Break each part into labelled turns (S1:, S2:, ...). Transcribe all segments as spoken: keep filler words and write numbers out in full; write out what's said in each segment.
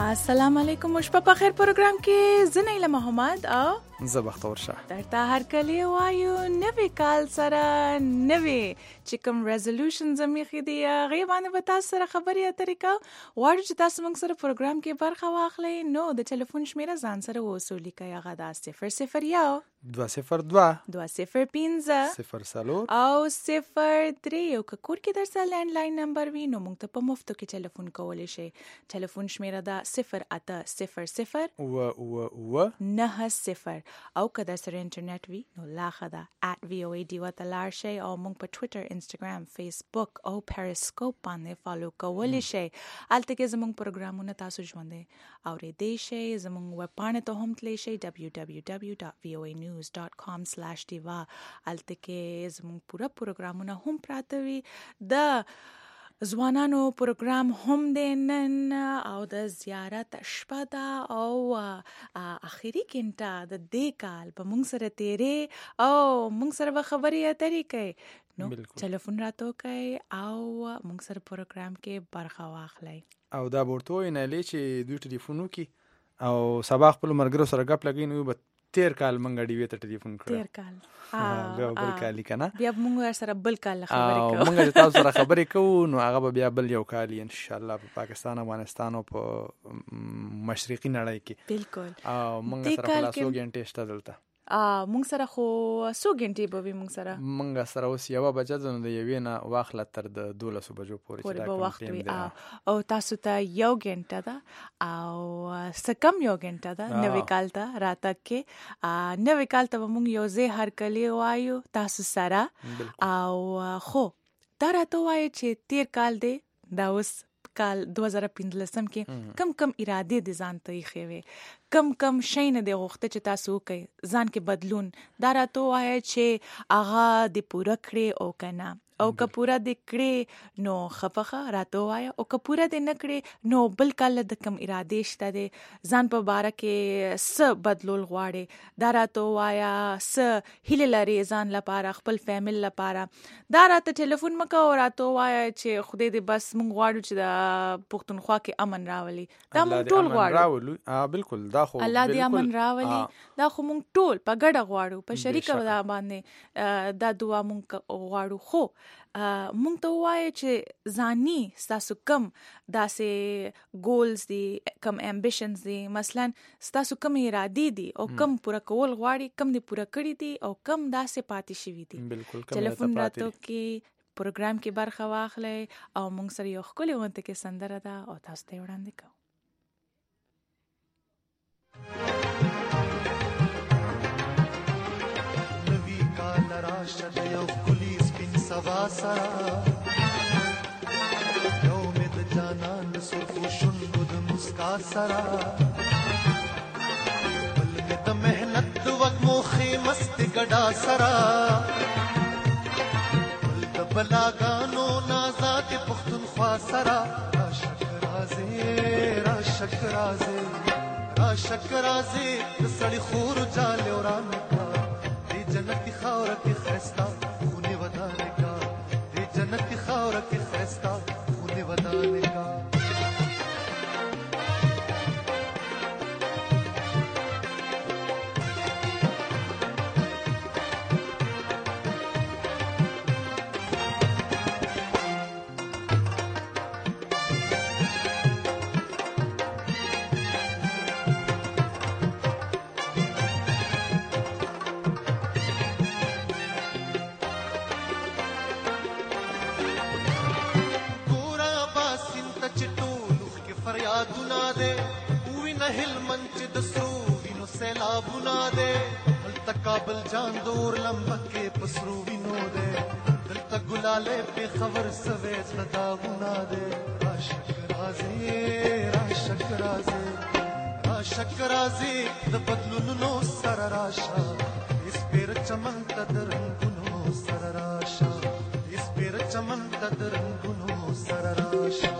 S1: السلام علیکم مشپه په خیر پروګرام کې زه نیله محمد او
S2: زه بختور شاه
S1: درته هر کلی وایو نوې کال سره نوې چې کوم ریزولوشنز مې دي هغې باندې به تاسو سره خبرې اترې کوو غواړو چې تاسو موږ سره پروګرام کې برخه واخلئ نو د ټلیفون شمیره ځان سره واوسو لیکئ هغه دا صفر صفر یو
S2: دوه صفر دوه
S1: دوه صفر پنځه
S2: صفر څلور
S1: او صفر درې او که کور کې در سره لینډلاین نمبر وي نو موږ ته په مفتو کې ټلیفون کولی شئ ټلیفون شمیره ده صفر اته صفر صفر
S2: اوه اوه اوه
S1: نه صفر او که در سره انټرنیټ وي نو لاښه ده at وی او ای ډي ورته لاړ شئ او موږ په ټویټر انسټاګرام فیسبوک او پیرسکوپ باندې فالو کولی شئ هلته کې زموږ پروګرامونه تاسو ژوندی اورېدی شئ زموږ ویب پاڼې ته هم تللی شئ ډبلیو ډبلیو ډبلیو ډاټ وی او ای نیوز ډاټ کام سلاش ډیوا هلته کې زموږ پوره پروګرامونه هم پراته وي د ځوانانو پروګرام هم دی نن او د زیارت شپه ده او اخري ګنټه د دې کال په موږ سره تیرې او موږ سره به خبرې اترې کوي نو ټلیفون راته وکړئ او موږ سره پروګرام کې برخه واخلئ
S2: او دا به ورته ووایي نایلې چې دوی ټلیفون وکړي او سبا خپلو ملګرو سره ګپ لګوي نو به تیر کال منګه ډیوې ته ټلیفون کړو
S1: تیر کال
S2: بیا بل کال کنه
S1: بیا موږ سره بل کال خبرې کوو
S2: او موږ تاسو سره خبرې کوو نو هغه به بیا بل یو کال ان شاء الله په پاکستان افغانستان او په مشرقي نړۍ کې
S1: بالکل
S2: او موږ سره خلاصو غنټه شته دلته
S1: موږ سره خو څو غنټې به وي موږ سره
S2: موږ سره اوس یوه بجه ده نو د یوې نه واخله تر د دولسو بجو پورې چې دا
S1: کوم وخت وي او تاسو ته یو غنټه ده او څه کم یو غنټه ده نوې کال ته راتګ کې نوې کال ته به موږ یو ځای هر کلی وایو تاسو سره او خو دا راته وایي چې تیر کال دی دا اوس کال دوه زره پنځلسم کې کم کم ارادې د ځان ته ایښې وې کم کم شی نه دی غوښته چې تاسو وکړئ ځان کې بدلون دا راته وایي چې هغه د پوره کړې او که نه او که پوره د کړې نو خفخه راته وایه او که پوره د نه کړې نو بل کال د کم ارادې شته دی ځان په باره کې څه بدلول غواړې دا راته وایه څه هیلې لرې ځان لپاره خپل فیمل لپاره دا راته ټلیفون مه کوه راته وایه چې خدای دې بس موږ غواړو چې د پښتونخوا کې امن راولي دا موږ ټول غواړو
S2: بالکل دا خو
S1: الله دې امن راولي دا خو موږ ټول په ګډه غواړو په شریکه دا باندې دا دعا موږ غواړو خو مونږ ته ووایه چې ځاني ستاسو کم داسې ګولز دي کم امبیشنز دي مثلا ستاسو کم ارادې دي او کم پوره کول غواړي کم دې پوره کړي دي او کم داسې پاتې شوي دي ټلیفون راته کې پروګرام کې برخه واخلئ او مونږ سره یو ښکلې غونډه کې سندره ده او تاسو ته یې وړاندې کوو
S3: نوی کال راشد یو ښکلي سبا سرا یو مې د جانان سرخو شونډو د مسکا سرا بل مې د محنت د وږمو خېمستې ګډا سرا بل د بلاګانو نازات پښتونخوا سرا راشک رازې راشک رازې راشک رازې د سړي خور جالې ورانه کا دې جنتي خاوره کې ښایسته جنت خاور کی خیستا خود ودانے کا کابل جان دور لمبکے پسرو وینو دے دل تک گلالے پہ خبر سوے صدا گنا دے راشک رازی راشک رازی راشک رازی د بدلون نو سر راشا اس پیر چمن تدرنگنو سر راشا اس پیر چمن تدرنگنو سر راشا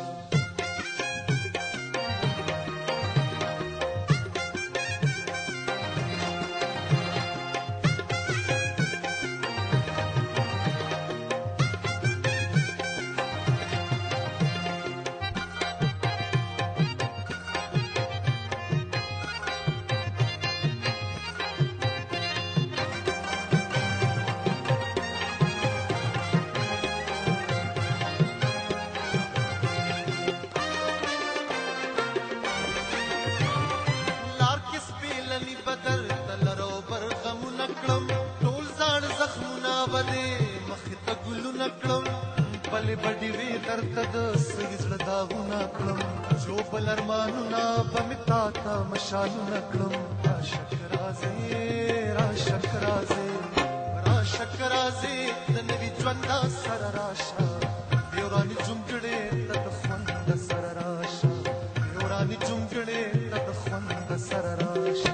S3: ته د سړي زړه داغونه کړم جو بل ارمانونه به مې تا ته مشالونه کړم راشک راځې راشک راځې راشک راځې د نوي ژونده سره راشه د ورانې جونګړې ته د خوند سره راشه د ورانې جونګړې ته د خوند سره راشه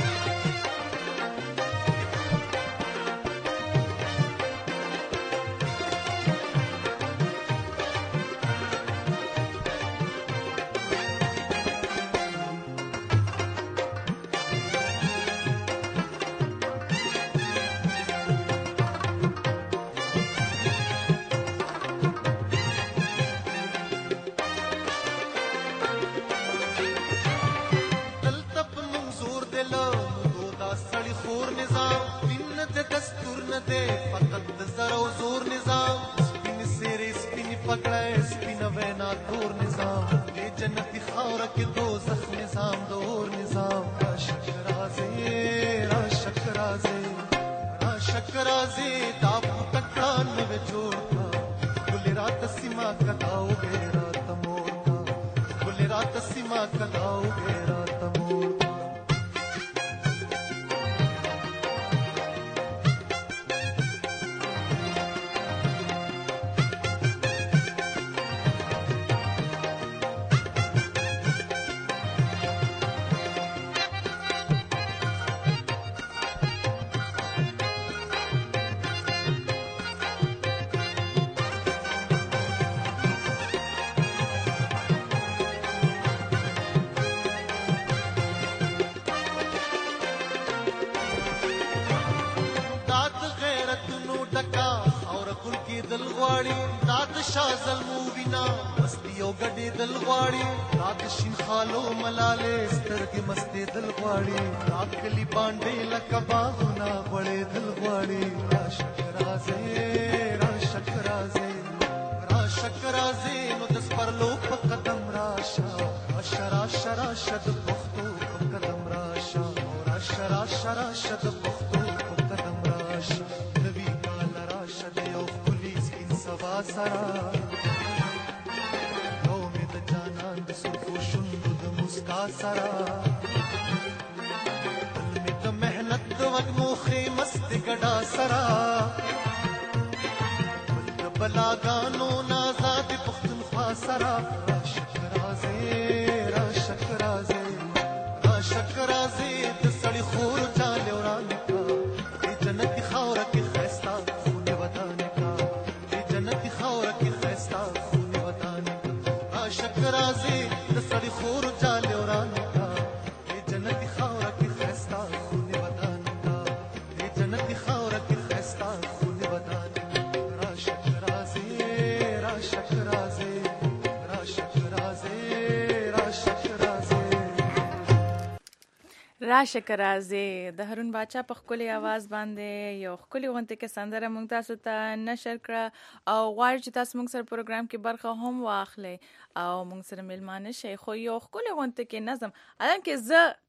S1: راشک راځې د هارون باچا په ښکلي اواز باندې یو ښکلي غونډه کې سندره موږ تاسو ته نشر کړه او غواړو چې تاسو موږ سره پروګرام کې برخه هم واخلئ او موږ سره میلمانه شئ خو یو ښکلي غونډه کې نظم حالانکه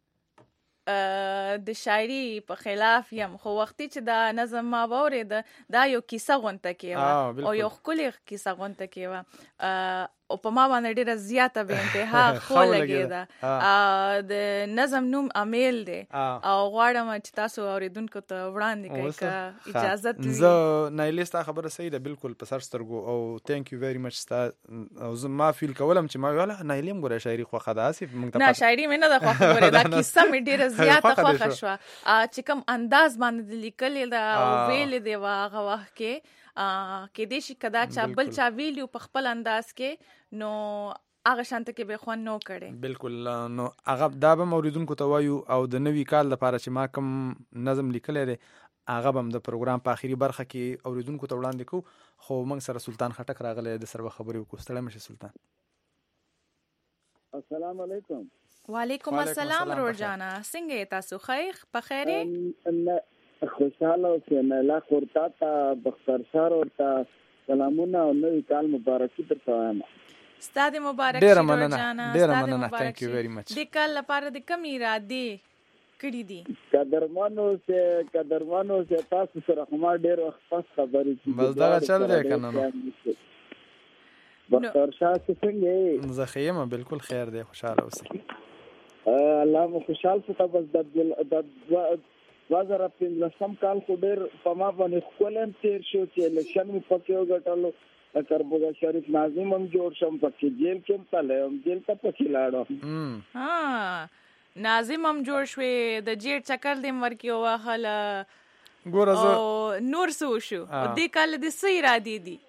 S1: زه د شاعري په خلاف یم خو وختي چې دا نظم ما واورېد دا یو کیسه غونډه کې او یو ښکلي کیسه غونډه کې و او په ما باندې ډیره زیاته به انتها خو لګېده د نظم نوم امیل دی او غواړم چې تاسو اوریدونکو ته وړاندې کړئ که اجازه وي.
S2: زه نایلې ستا خبره صحیح ده بالکل په سر سترګو او تhank you very much ستا او زه ما فیل کولم چې ما ویله نایلې هم ګوره شاعري خوښه ده هسې موږ ته
S1: نه شاعري مې نه ده خوښه ګوره دا کیسه مې ډیره زیاته خوښه شوه چې کوم انداز باندې لیکلې ده او ویلې دی هغه وخت کې کې دې شي کدا چا بل چا ویلیو په خپل انداز کې نو هغه شانته کې به خوان نو کړي
S2: بالکل نو هغه دا به موریدونکو ته وایو او د نوي کال لپاره چې ما کوم نظم لیکلی دی هغه به هم د پروګرام په اخري برخه کې اوریدونکو ته وړاندې کوو خو موږ سره سلطان خټک راغلی د سره خبرې وکړو ستړی مشه سلطان.
S4: السلام علیکم.
S1: وعلیکم السلام روجانا څنګه تاسو خیر په خیره
S4: خوشحاله اوسئ ملا خورتا ته بختر شهر ورته سلامونه او نوی کال مبارکي درته وایم.
S1: ستاسو مبارک
S2: ډیره مننه ډیره مننه thank you very much.
S1: د کال لپاره د کوم ارادې کړې دي
S4: قدرمنو سه قدرمنو سه تاسو سره هم ډیر وخت پس خبرې
S2: بس دا چل دی کنه
S4: بختر شاه څنګه
S2: زه ښه یم بالکل خیر دی خوشاله اوسئ
S4: الله مو خوشحال څه بس د دوه زره پنځلسم کال خو ډېر په ما باندې ښکلی تېر شو چې الیکشن مې پکې وګټلو د کربوزا شریف ناظم هم جوړ شم پکې جیل کې هم تللی وم جیل ته پکې لاړم
S1: ناظم هم جوړ شوې د جیل چکر دې هم ورکې ووهله
S2: ګوره زه
S1: نور څه وشو دې کال دې څه ارادې دي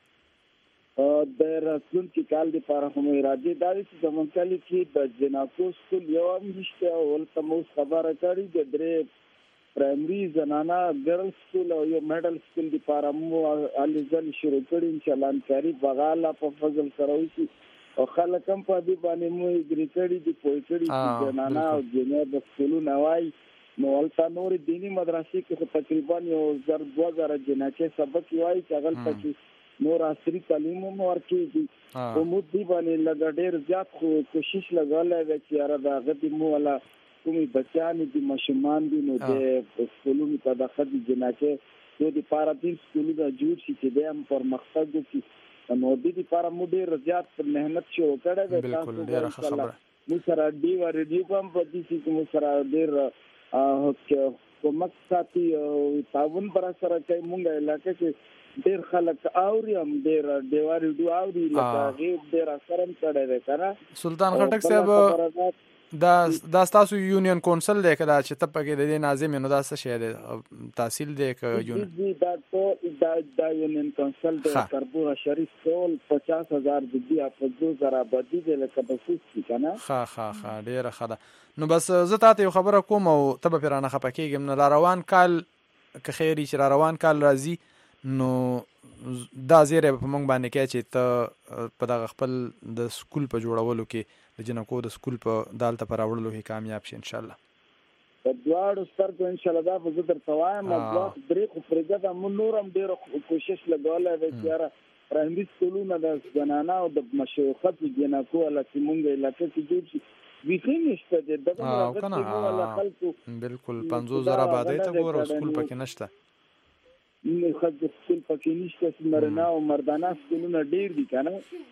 S4: د راتلونکي کال دپاره خو مې ارادې دا دي چې زموږ کلي کې د جناکو سکول یو هم نشته او هلته مو اوس خبره کړې د درې پرایمري زنانه ګرل سکول او یو میډل سکول دپاره مو هلې ځلې شروع کړي انشاءالله همکاري به الله په فضل سره وشي او خلک هم په دې باندې مو اګري کړي دي پوه کړي چې زنانه او جنیا د سکولونه وایي نو هلته نورې دیني مدرسې کې خو تقریبا یو زر دوه زره جناکې سبق وایي چې هغلته کې نور عصري تعلیم هم ورکېږي خو موږ دې باندې لږ ډېر زیات خو کوشش لګولی دی چې یاره د هغه دې مو والا کومې بچیانې دي ماشومان دي نو د سکولونو ته د ښځې جناکې دې دپاره دې سکولونه جوړ شي چې دی هم پرمختګ وکړي نو دې دپاره مو ډېر زیات محنت شروع کړی دی تاسو موږ سره ډیو ریډیو هم په دې سي کې موږ سره ډېر کومک ساتي او تعاون پر سره کوي مونږ علاقې کې ډېر خلک اوري هم ډېر ډیوا ریډیو اوري لکه هغې ډېر اثر هم کړی دی که نه
S2: سلطان خټک صاحب دا دا ستاسو یونین کونسل دی که دا چې ته پکې د دې ناظم نو دا څه شی دی تحصیل دی که
S4: یونین دا ټول دا یونین کونسل دی کربوزا شریف ټول پچاس هزار د دې په دو زره آبادي دی لکه بسوس دي که نه
S2: ښه ښه ښه ډېره ښه ده نو بس زه تا ته یو خبره کوم او ته به پرې رانه خفه کېږم نه را روان کال که خیر چې را روان کال راځي نو دا زیری به په موږ باندې کوي چې ته په دغه خپل د سکول په جوړولو کې د جنکو د سکول په دالته په راوړلو کې کامیاب شي انشاءالله
S4: په دواړو سترګو انشاءالله دا به زه درته وایم دوه درې خو پرېږده موږ نور هم ډېره کوشش لګولی دی چې یاره پرایمري سکولونه د زنانه او د ښځو جنکو والا چې مونږ علاقه کې جوړ شي بیخي نشته دی دغه خلکو
S2: بالکل پنځوس زره آبادۍ ته ګوره سکول پکې نشته
S4: ښځو سکول پکې نشته نارینه او مردانه سکولونه ډېر دي که نه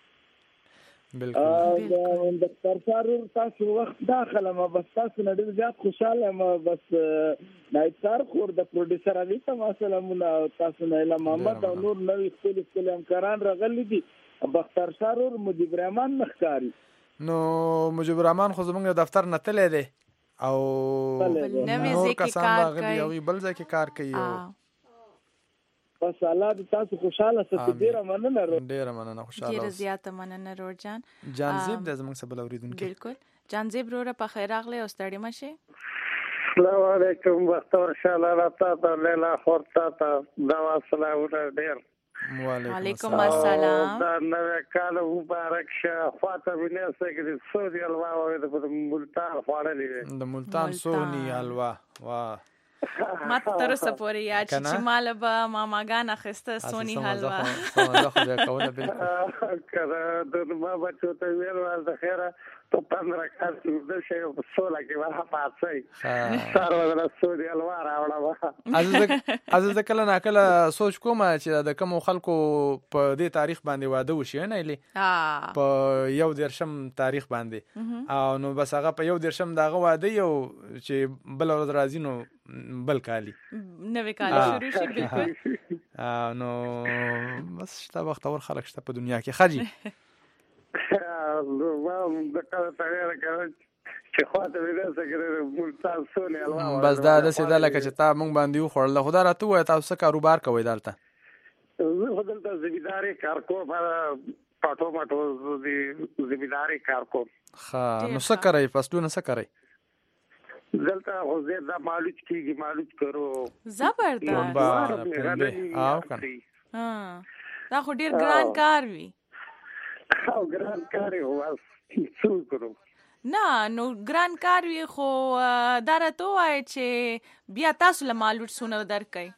S2: بالکل
S4: د سرکارور تاسو وخت داخله ما بس تاسو نه ډېر زیات خوشحاله ما بس نایب سار خور د پروډیوسر علي ته ما سلامونه تاسو نه اله محمد او نور نوې ښکلي ښکلي همکاران راغلي دي بختر سارور مجیب رحمان نه ښکاري
S2: نو مجیب رحمان خو زموږ دفتر نه تللی دی او نور کسان راغلي هغوی بل ځای کې کار کوي
S4: بس الله دې تاسو خوشاله ستاسو ډیره مننه
S2: ډیره مننه خوشاله
S1: ډیره زیاته مننه روړ جان
S2: جانزیب د زموږ سره بل اوریدونکو
S1: بالکل جانزیب روړه په خیر راغلی او ستړي مشه
S5: السلام علیکم بختور شاله راته ته لیلا خورتا ته دا سلامونه ډیر
S1: وعلیکم السلام
S5: دا نوې کال مبارک شه خواته وینې سګری سوري الوا او د ملتان خوړلې
S2: د ملتان سونی الوا واه
S1: ما تر اوسه پورې یاد چې مال به ماماګان اخیسته سونی حلوا
S2: سمه خو دې کوله بالکل
S5: کله د ما بچو ته ویل ول د خیره په پندره کال کې د شی په سولا کې واه پاتې سره ولا سونی حلوا راوړم
S2: عزیز عزیز کله نا کله سوچ کوم چې د کوم خلکو په دې تاریخ باندې واده وشي نه لې په یو درشم تاریخ باندې او نو بس هغه په یو درشم دغه واده یو چې بل ورځ راځي نو بل کالی
S1: نوې کال شروع شي بالکل
S2: نو بس شته وختور خلک شته په دنیا کې خاجي
S5: نو ما د کله تغیر کړ چې خواته ویل څنګه ملتان سونی الوا
S2: بس دا د سیده لکه چې تا مونږ باندې خورل خدا راته وای تاسو کاروبار کوي دالته
S5: زه خپل ته زمینداری کار کوم پټو مټو دي زمینداری کار کوم
S2: ښه نو څه کوي فصلونه څه کوي
S5: دلته خو زه دا مالوچ کیږي مالوچ کرو
S1: زبردست
S2: او کنه
S1: ها دا خو ډیر ګران کار وی
S5: او ګران کار یو څو کرو
S1: نه نو ګران کار وی خو دا راته وای چې بیا تاسو له مالوچ سونه درکای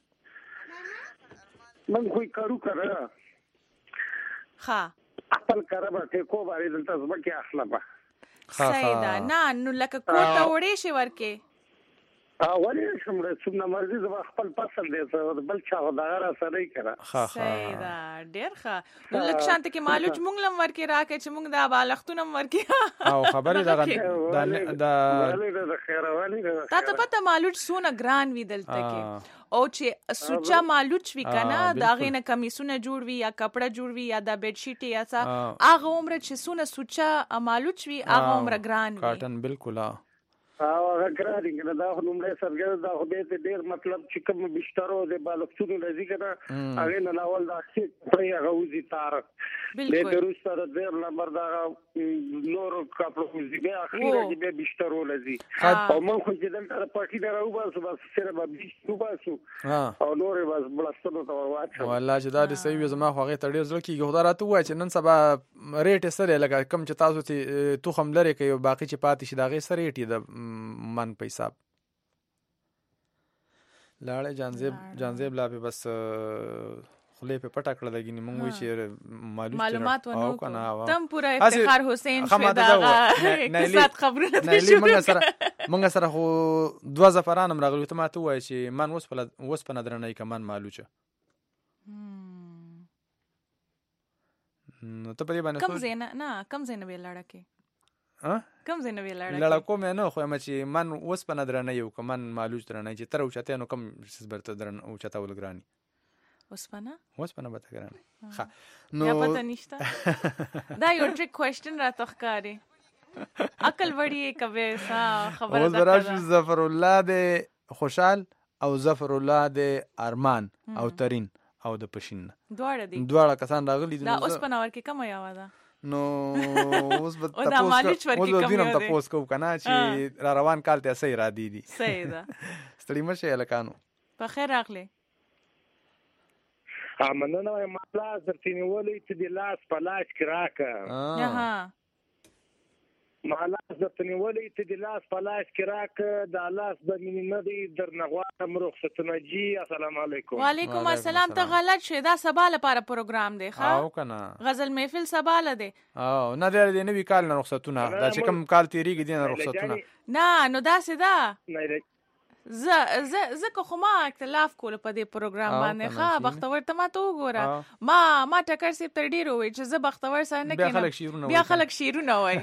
S5: من خو کارو کړه
S1: ها
S5: خپل کار به ټیکو باندې دلته زما کې اخلا به
S1: صحیح ده نه نو لکه کوټه وړې شي ورکه
S5: اولی شمره څومره مرزي زما خپل فصل دی بل چا غدار سره کړه
S1: صحیح دا ډیر ښه نو لکه شانت کې مالوچ مونږ لم ورکې راکې چې مونږ دا بالښتونه ورکې او
S2: خبرې دا دا
S5: د خیروالي
S1: تا ته پته مالوچ سونه ګران وی دلته کې او چې سوچا مالوچ وی کنه دا غینه کمیسونه جوړ وی یا کپڑا جوړ وی یا دا بیډ شیټ یا څا هغه عمر چې سونه سوچا مالوچ وی هغه عمر ګران وی
S2: کاټن بالکل
S5: او هغه ګرادي کنه دا خو نومره سرګر دا خو به ډیر مطلب چې کوم بشترو د بالښتونو لذي کنه هغه نه لاول دا چې پرې هغه وزي تار
S1: بالکل
S5: د روس سره ډیر نمبر دا نور کاپلو وزي به اخیره کې به بشترو لذي او مونږ خو چې دلته پټي درو بس بس سره به بشتو باسو او نور بس بلستو ته ورواچو
S2: والله چې دا د سوي زما خو هغه تړي زړه کې غوډه راته وای چې نن سبا ریټ سره لګا کم چې تاسو ته تو خم لري کوي باقي چې پاتې شي دا غي سره ریټي د من په حساب لاړې جانزیب جانزیب لا به بس خلې په پټه کړل لګینې مونږ وی چې
S1: معلومات ونه کو تم پورا افتخار حسین شدا اقتصاد خبرونه
S2: نه مونږ سره مونږ سره خو دوا زفرانم راغلی ته ماته وای چې من وس په وس په نظرنه کمان مالوچه نو ته په دې باندې
S1: کم زینه نه کم زینه به لړکه
S2: ها
S1: کم زینه به لړکه
S2: لړکو مې نه خو مې چې من وس په نظرنه یو کمان مالوچ درنه چې تر اوچته نو کم برته درن اوچته ولګرانی
S1: وسپنه
S2: وسپنه به تګرانه ښه نو
S1: یا پته نشته دا یو ټریک کوېسچن را تخکاری عقل وړي کبه سا خبره
S2: ده راش ظفر الله د خوشحال او ظفر الله د ارمان او ترين او د پښین
S1: دواړه دي
S2: دواړه کسان راغلي
S1: دا وسپنه ورکه کوم یاوه ده
S2: نو اوس به تاسو اوس به دینم تاسو کو کنه چې را روان کال ته صحیح را دي دي
S1: صحیح ده
S2: ستړي مشه لکانو
S1: په خیر راغلی
S5: امنه نو مالا درتینی ولې چې د لاس په لاس کې راکا
S1: ها
S5: مالا درتینی ولې چې د لاس په لاس کې راکا د لاس د مینې دی درنغوا مرخصتونه جی السلام علیکم
S1: وعلیکم السلام ته غلط شه دا سبا لپاره پروګرام دی ښا
S2: او کنه
S1: غزل محفل سبا لده
S2: او نه دی نوې کال نه رخصتونه دا چې کوم کال تیریږي دي نه رخصتونه
S1: نه نو دا سدا
S5: نه
S1: ز ز زکه خو ما اختلاف کول په دې پروګرام باندې ښا بختور ته ما ته وګوره ما ما ټکر سي تر ډیرو وای چې ز بختور سره نه کینم بیا خلک شیرونه وای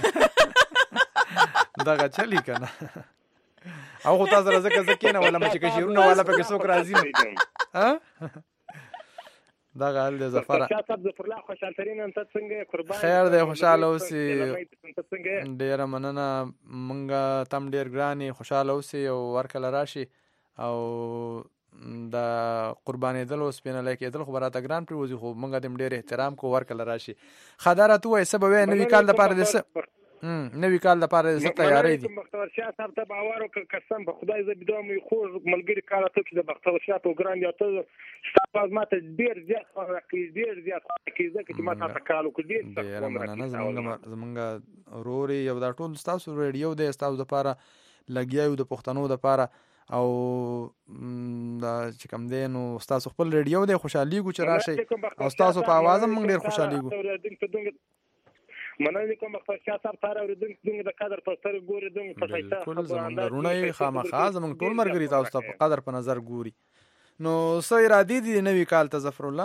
S2: دا چلی کنه او خو تاسو راځه که نه ولا چې شیرونه ولا په کې څوک راځي ها دا غال د زفر
S5: شاتب ظفر الله خوشحال ترين انت څنګه قربان
S2: خیر دی خوشاله اوسې ډیر مننه مونږه تم ډیر ګراني خوشاله اوسې او ورکل راشي او دا قرباني دل اوس پینه لکه دل خبرات ګران پر وځي خو مونږه دم ډیر احترام کو ورکل راشي خداره تو وای سبب نوې کال د پاره دسه ام نوې کال د پاره د تیاری دي
S5: بختور شاه صاحب ته باور او قسم په خدای ز بده مې خو ملګری کار ته چې د بختور شاه پروګرام یا ته ستاسو ماته ډیر زیات راکې ډیر زیات راکې ځکه چې ماته تکالو کې ډیر
S2: مننه زمونږ زمونږ روري یو دا ټول تاسو ریډیو د تاسو لپاره لګیاو د پښتنو لپاره او دا چې کوم دی نو تاسو خپل ریډیو د خوشحالي ګو چې راشي او تاسو په आवाज هم ډیر خوشحالي ګو
S5: مننه کوم په شاته تر اوریدونکو دغه د قدر په ستر ګوري دغه په شایسته
S2: ټول زمونږ رونه خامخا زمونږ ټول مرګري تاسو ته په قدر په نظر ګوري نو سوي را دي دي نوې کال ته ظفر الله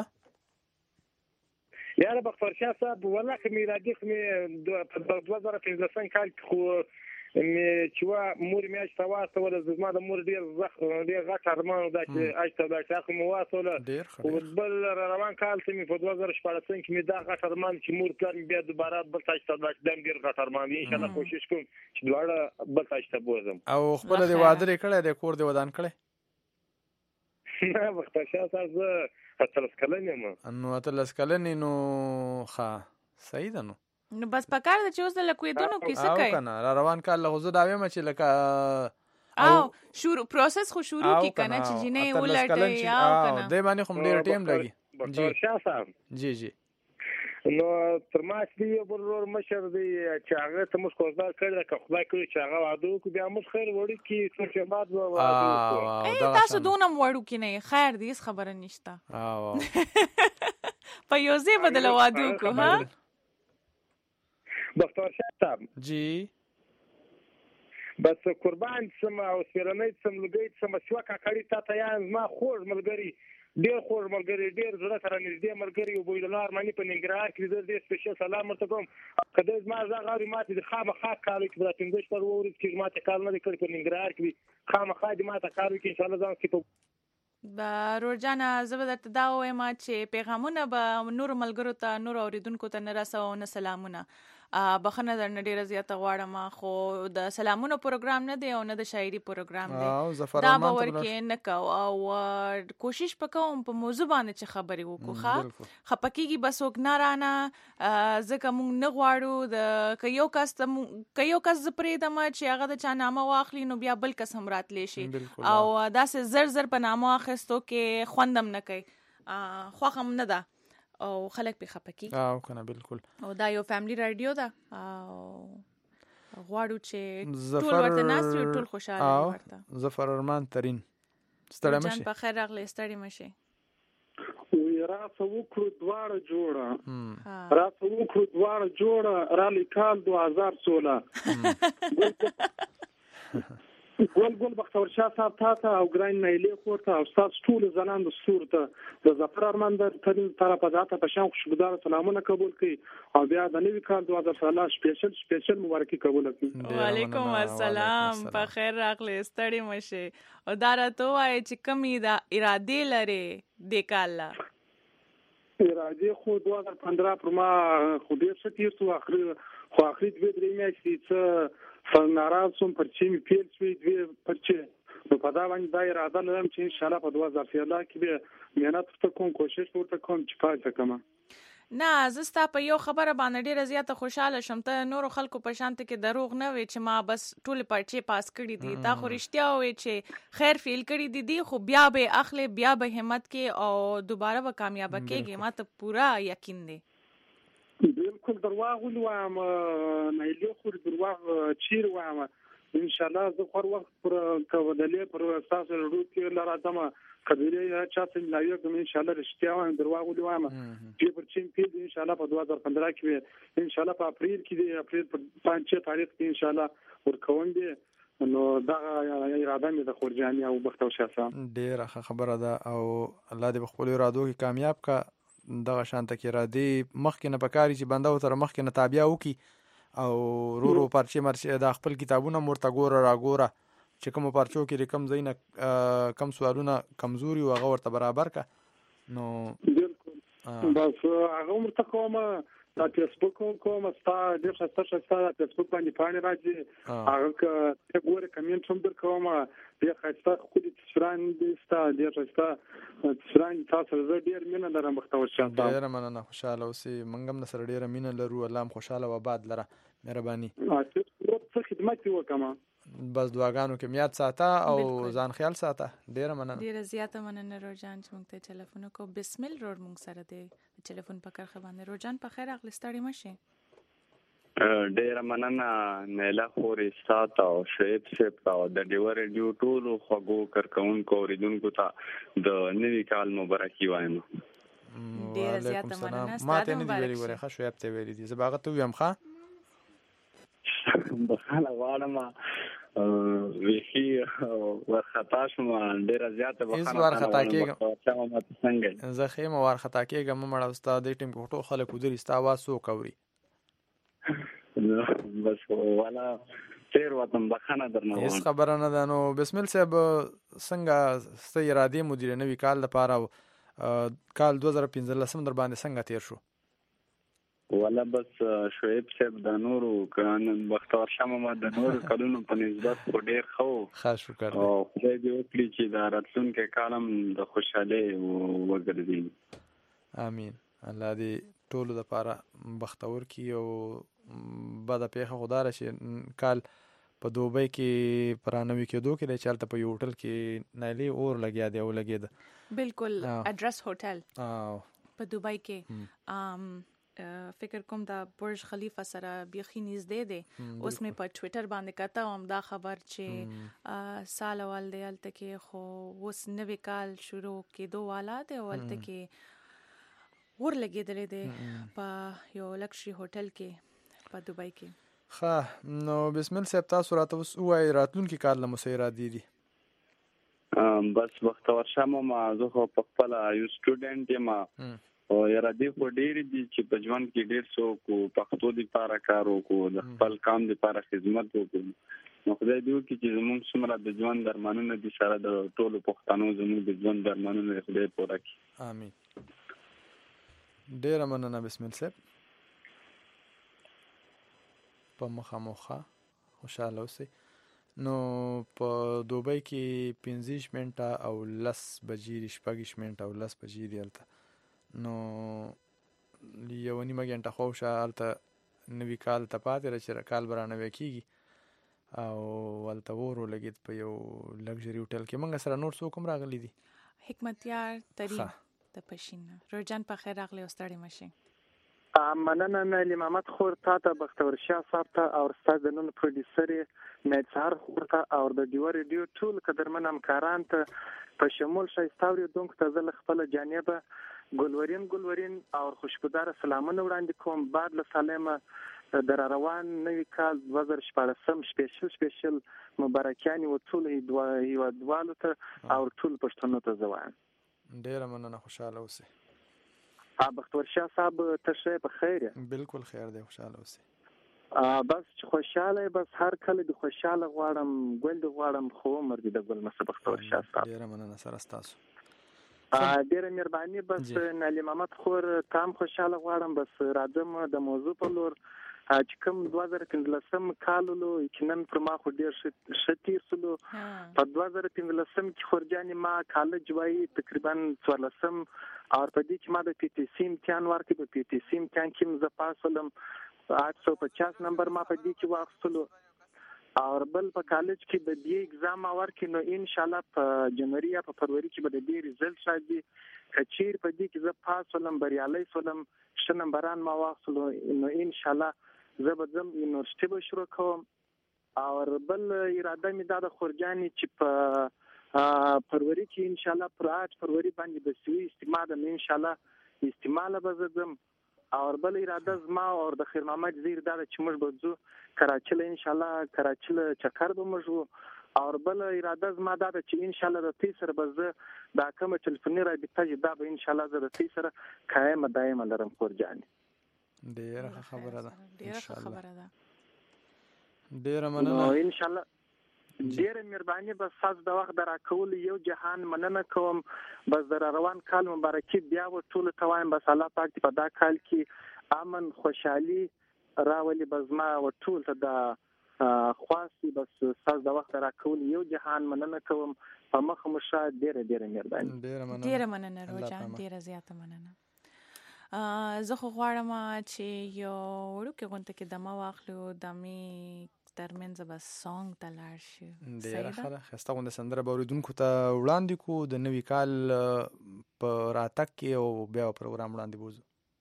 S5: یاره بختور شاه صاحب والله که میلادي مې په دوه زره پنځلسم کال خو مې چې وا مور مې اجته واسطه زما د مور ډیر زخ ډیر غټ ارمان دا چې اجته دا چې خو مو واسطه او بل روان کال ته مې په دوه زره شپږم کې مې دا غټ ارمان چې مور پلان بیا دوباره بل اجته دا چې ډیر غټ ارمان ان شاء الله کوشش کوم چې دواړه بل اجته بوزم
S2: او خپل دی واده کړی د کور دی ودان کړی
S5: نه وخت شاه صاحب اتلس کلنې ما
S2: نو اتلس کلنې نو ښه صحیح ده نو
S1: نو بس پکار د چوز د لکویدونو کیسه کوي
S2: او کنه را روان کال له زو دا ویم چې لکه
S1: او شروع پروسس خو شروع کی کنه چې جنې ولټي او کنه
S2: د باندې کوم ډیر ټیم لګي
S5: جی شاه صاحب
S2: جی جی
S5: نو تر ما چې یو بل مشر دی چې هغه ته موږ کوزار کړل که خدای کوي چې هغه وعده وکړي بیا موږ خیر وړي کی څه بعد وعده
S1: وکړو تاسو دونم وړو کې نه خیر دې خبره نشته
S2: او
S1: په یو ځای بدل وعده وکړو ها
S5: بختور شاه صاحب
S2: جی
S5: بس قربان سم او سپرنۍ سم لګي سم شو کاکړی تا ته یا ما خوږ ملګری ډېر خوږ ملګری ډېر زړه سره نږدې ملګری او بویلار مانی په ننګرهار کې د دې سپیشل سلام ورته کوم کله زما زغاري ماته د خامخا کال کې د څنګه شپږ ورځې کې ماته کال نه کړ په ننګرهار کې خامخا د ماته کال کې ان شاء الله ځان کې
S1: با روزانه زه درته دا وایم چې پیغامونه به نور ملګرو ته نور اوریدونکو ته نه رسو نه سلامونه بخنه درنه ډیره زیاته غواړم خو د سلامونو پروګرام نه دی او نه د شاعري پروګرام دی دا به ورکې نه کو او کوشش وکوم په موضوع باندې چې خبرې وکړو ښه خپکیږي بس وک نه رانه ځکه مونږ نه غواړو د که یو کس که یو کس پرېږدم چې هغه د چا نامه واخلي نو بیا بل کس هم راتلی شي او داسې زر زر په نامه اخیستو کې خوندم نه کوي خوښ هم نه ده او خلک په خپکی
S2: او کنه بالکل
S1: او دا یو فیملی رادیو ده او غواړو چې ټول ورته ناس یو ټول خوشاله ورته
S2: ظفر ارمان ترين ستړی مشه
S1: جان په خیر راغلی ستړی مشه
S6: وی راسه وکړو دواړه جوړه راسه وکړو دواړه جوړه را لیکال دو هزار سوله ګول ګول بختور شاه صاحب تاسو او ګران نیلې خورته او تاسو ټول زنان د صورت د ظفر ارمان در ترين طرف ذاته په شان خوشبودار سلامونه قبول کړي او بیا د نوی کال دوه هزار ساله سپیشل سپیشل مبارکي قبول کړي
S1: وعلیکم السلام په خیر راغلی ستړی مشه او دا راته وایي چې کمی دا اراده لري د کاله
S6: اراده خو دوه هزار پندرہ پر ما خو دې ستې سو اخر خو اخر دې درې میاشتې څه فناراز سوم پرچې می پیل شوې دوی پرچې نو په دا باندې دا اراده لرم چې ان شاء الله په دوه هزار ساله کې به مهنت وکړم کوم کوشش وکړم کوم چې پاتې کما
S1: نه زه ستا په یو خبره باندې ډیره زیاته خوشاله شم ته نورو خلکو په شانت کې دروغ نه وي چې ما بس ټول پرچې پاس کړي دي تا خو رښتیا وي چې خیر فیل کړي دي دي خو بیا به اخلي بیا به همت کې او دوباره به کامیاب کېږي ما ته پورا یقین دی
S6: بالکل درواغ ولوم نه له خو درواغ چیر وامه ان شاء الله زه خور وخت پر کولې پر اساس ورو کې لاره دمه کبیره چا څنګه لایو کوم ان شاء الله رښتیا وایم درواغ ولوم چې پر چین کې ان شاء الله په دوه هزار پندرہ کې ان شاء الله په اپریل کې دی اپریل په پنځه تاریخ کې ان شاء الله ورکوم دي نو دا اراده مې د خورجاني او بختو شاسه
S2: ډیره خبره ده او الله دې خپل ارادو کې کامیاب کا دغه شانته کې را دي مخکې نه پکاري چې بنده و تر مخکې نه تابع وکي او رو رو پرچې مرچې د خپل کتابونه مرته ګوره را ګوره چې کوم پرچو کې کم زینه کم سوالونه کمزوري او هغه ورته برابر کا نو
S6: بالکل بس هغه مرته کومه دا فیسبوک کوم ستا د څه څه ستا فیسبوک باندې پاڼې راځي هغه ته ګوره کمنټ هم درکوم د خاصه خو د څران د ستا د څه څران تاسو زه ډیر مینه لرم مختور شاته
S2: ډیر مننه خوشاله اوسې منګم سره ډیر مینه لرو الله هم خوشاله و آباد لره مهرباني
S6: څه خدمت وکم
S2: بس دعاګانو کې میاد ساته او ځان خیال ساته ډیر مننه
S1: ډیر زیاته مننه روزان چې موږ ته ټلیفون کو بسم الله روډ موږ سره دی ټلیفون په کار باندې روزان په خیر اغلی ستړي مشه
S7: ډیر مننه نیلا خورې ساته او شیب شیب او د ډیور ریډیو ټول خو کارکونکو اوریدونکو ته د نوی کال مبارکي وایم
S1: ډیر زیاته مننه
S2: ماته نه دی ویلي ورې ښه شویب ته ویلي دي زباغت ویم ښه
S7: بخاله واړم ویخي ورخطا شم ډیر زیاته
S2: بخاله اس ورخطا کېږم زه خېم ورخطا کېږم مړه استاد دې ټیم کې ټول خلک ودرې ستا आवाज سو کوي
S7: بس والا تیر وطن بخانه درنه
S2: هیڅ خبره نه ده نو بسم الله صاحب څنګه ستې ارادي مدیر نوی کال لپاره کال دوه هزار پنځلس در باندې څنګه تیر شو
S7: ولا بس شعیب صاحب د نورو کان بختور شمه د نورو کلونو په نسبت په ډیر خو
S2: ښه شکر
S7: او خدای دې وکړي چې دا راتلونکي کالم د خوشاله وګرځي
S2: امين الله دې ټولو لپاره بختور کی او بعد پیخه خدای راشي کال په دوبۍ کې پرانوي کې دوه کې چلته په یو هوټل کې نایلی اور لګیا دی او لګیا ده
S1: بالکل اډرس هوټل په دوبۍ کې ام فکر کوم دا برج خلیفہ سره بیخي نږدې دی اوس مې په ټوئیټر باندې کاته هم دا خبر چې سال اول دی الته کې خو اوس نوی کال شروع کېدو والا دی ولته کې ور لګېدلې دی په یو لکشري هوټل کې په دوبۍ کې
S2: ښه نو بسم الله صاحب تاسو راته اوس ووایئ راتلونکي کال له مسیرات دي دي
S7: بس وخت ورشم ما زه خو په خپل یو سټوډنټ یم او یاره دې خو ډېر دي چې په ژوند کې ډېر څوک پښتو دپاره کار وکړو د خپل قام دپاره خدمت وکړو نو خدای دې وکړي چې زموږ څومره د ژوند درمانونه دي سره د ټولو پښتنو زموږ د ژوند درمانونه خدای پوره کړي
S2: امین ډېره مننه بسم الله صاحب په مخامخه خوشحاله اوسئ نو په دوبۍ کې پنځه منټه او لس بجې دي شپږ منټه او لس بجې دي هلته نو یو نیمه ګنټه خو شا هلته نوي کال ته پاتې ده چې کال به رانوی کېږي او هلته اور ولګېد په یو لګژري هوټل کې موږ سره نور څوک هم راغلي دي
S1: حکمتیار ترین د پښین روجان په خیر راغلی او ستړي مشئ
S6: مننه نایل محمد خور تا ته بختور شاه صاحب ته او استاد د نن پروډوسر نایل سهار خور ته او د دیو ریډیو ټول قدرمن همکاران ته په شمول شایستاوري دونکو ته زل خپل جانبه ګلورین ګلورین او خوشبودار سلامونه وړاندې کوم بعد له سلامه در روان نوی کال دوه زره شپاړسم سپیشل سپیشل مبارکیانې و ټول هیوادوالو ته او ټول پښتنو ته زه وایم
S2: ډېره مننه خوشحاله اوسئ
S6: بختور شاه صاحب ته ښه په خیر
S2: بالکل خیر دی خوشحاله اوسئ
S6: بس چې خوشحاله بس هر کله د خوشحاله غواړم ګل د غواړم خو عمر دې د ګل مصطفی بختور شاه صاحب
S2: ډېره مننه سره ستاسو
S6: ډېره مهرباني بس نعلی محمد خور تام خوشحاله غواړم بس راځم د موضوع په لور چې کوم دوه زره پنځلسم کال ولو یقینا پر ما خو ډېر ښه تېر سولو په دوه زره پنځلسم کې خورجانې ما کالج وایي تقریبا څوارلسم او په دې کې ما د پی ټي سی امتحان ورکړ په پی ټي سی امتحان کې مې زه پاس شولم آठ سو پچاس نمبر ما په دې کې واخیستلو او بل په کالج کې د دې اگزام ورکړ نو ان شاء الله په جنوري یا په فروری کې به د دې ریزلټ راځي کچیر په دې کې زه پاس شولم بریالي شولم ښه نمبران ما واخیستلو نو ان شاء الله زه به ځم یونیورسيټي به شروع کوم او بل اراده مې دا د خورجانې چې په فروری کې ان شاء الله پر آठ فروری باندې به سوي استماع ده ان شاء الله استماع به زدم او بل اراده زما او د خیر محمد زیر دا چې موږ به ځو کراچي له ان شاء الله کراچي له چکر به موږ او بل اراده زما دا چې ان شاء الله د تیسر به زه دا کوم ټلیفوني رابطه دا به ان شاء الله زه د تیسر قائم دائم لرم خورجانې
S2: ډېره خبره ده
S1: ډېره خبره ده
S2: ډېره مننه
S6: ان شاء الله ډېره مهرباني بس تاسو د وخت راکول یو جهان مننه کوم بس در روان کال مبارکي بیا و ټول توایم بس الله پاک په دا کال کې امن خوشحالي راولي بس ما و ټول ته دا خاصي بس تاسو د وخت راکول یو جهان مننه کوم په مخ مشه ډېره ډېره مهرباني
S2: ډېره مننه
S1: ډېره مننه روجان ډېره زیاته مننه زه خو غواړم چې یو وړوکې غونډه کې دمه واخلو دمې ترمنځ به سانګ ته لاړ شي
S2: ډېره ښه ښایسته غونډه سندره به اورېدونکو ته وړاندې کړو د نوي کال په راتګ کې او بیا پروګرام وړاندې بوځو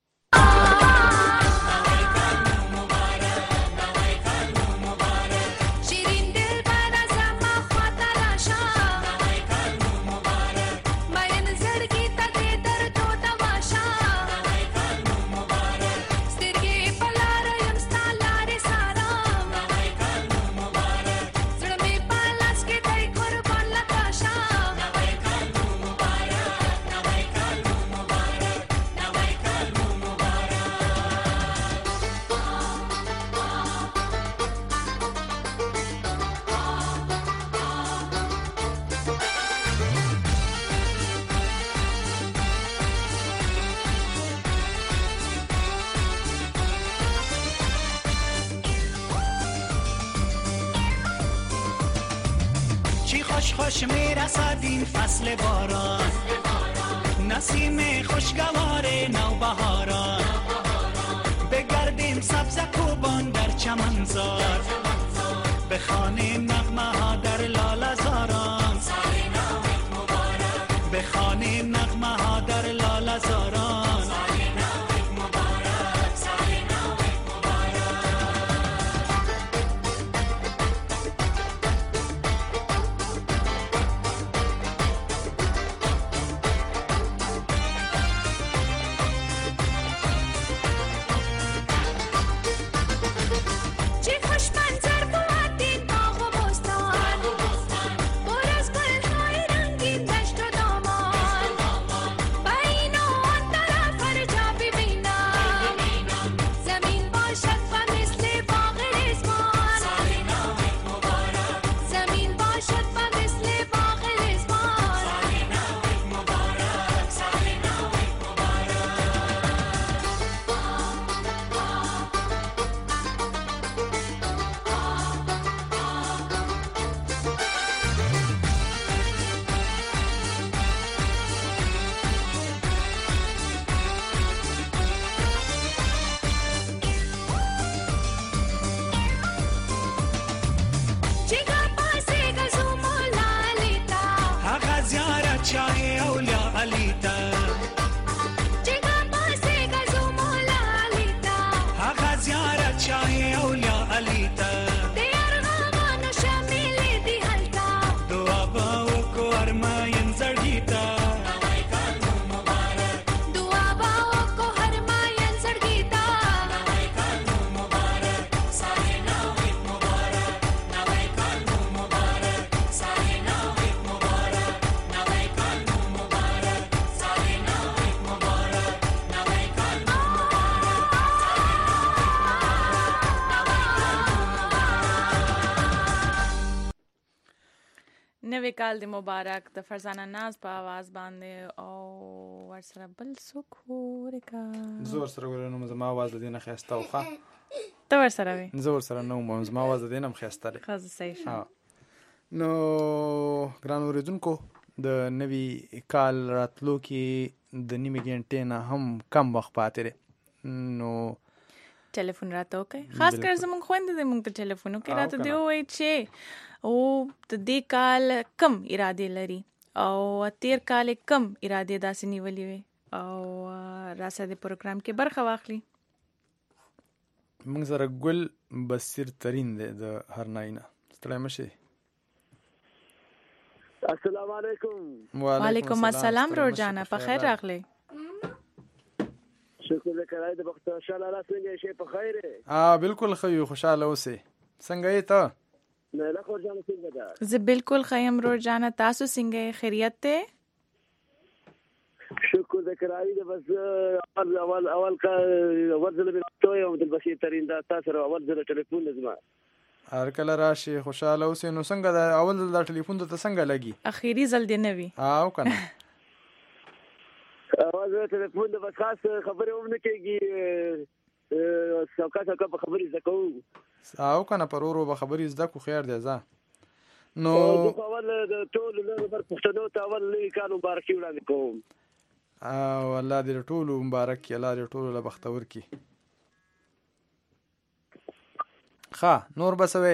S8: خوش میرسد این فصل باران نسیم خوشگوار نوبهاران بگردیم سبز کوبان در چمنزار بخوانیم نغمه ها در لاله‌زاران بخوانیم نغمه ها در لاله‌زاران
S9: Chief
S1: نوی کال دی مبارک د فرزانه ناز په आवाज باندې او ورسره بل څوک ورکا
S2: زور سره ورنوم زما आवाज د نه خسته وخه
S1: ته ورسره وي
S2: زور سره نو مو زما आवाज د نه خسته لري
S1: خاص صحیح شه
S2: نو ګران اوریدونکو د نوی کال راتلو کې د نیمه غنټې نه هم کم وخت پاتې لري نو
S1: ټلیفون راته وکړئ خاص کر زموږ خويندې د موږ ته ټلیفون وکړي راته دی وایي چې او د دې کال کم ارادې لري او تیر کال کم ارادې داسې نیولې وي او راسه د پروګرام کې برخه واخلي.
S2: موږ سره ګل بصیر ترين دی د هرناینه ستړی مشه.
S9: السلام علیکم.
S1: وعلیکم السلام روزانه په خیر راغلی.
S9: شکر دې کړای د وخت انشاءالله را څنګه شي په خیر.
S2: اه بالکل خو خوشاله اوسې. څنګه یې ته؟
S9: نه لا خو ځان څنګه ده؟
S1: زه بالکل خیم روزانه تاسو څنګه خیریت ته؟
S9: شکر دې کړای د بس اول اول اول کا اول ځل به ته یو د بصیر ترين دا تاسو اول ځل ټلیفون لزما.
S2: هر کله راشي خوشاله اوسې نو څنګه دا اول ځل دا ټلیفون ته څنګه لګي؟
S1: اخیری ځل دی نه وی.
S2: او کنه.
S9: اواز ټلیفون د بس خاص خبرې هم نه کېږي. څوکا څوکا په خبرې زکو.
S2: او کنه پرورو به خبرې زده کو خیر دی ځا. نو
S9: اول د ټول له پر پښتنو ته اول کال مبارکي وړاندې کوم.
S2: او الله دې ټول مبارک الله دې ټول له بختور کی. ښه نور بسوي.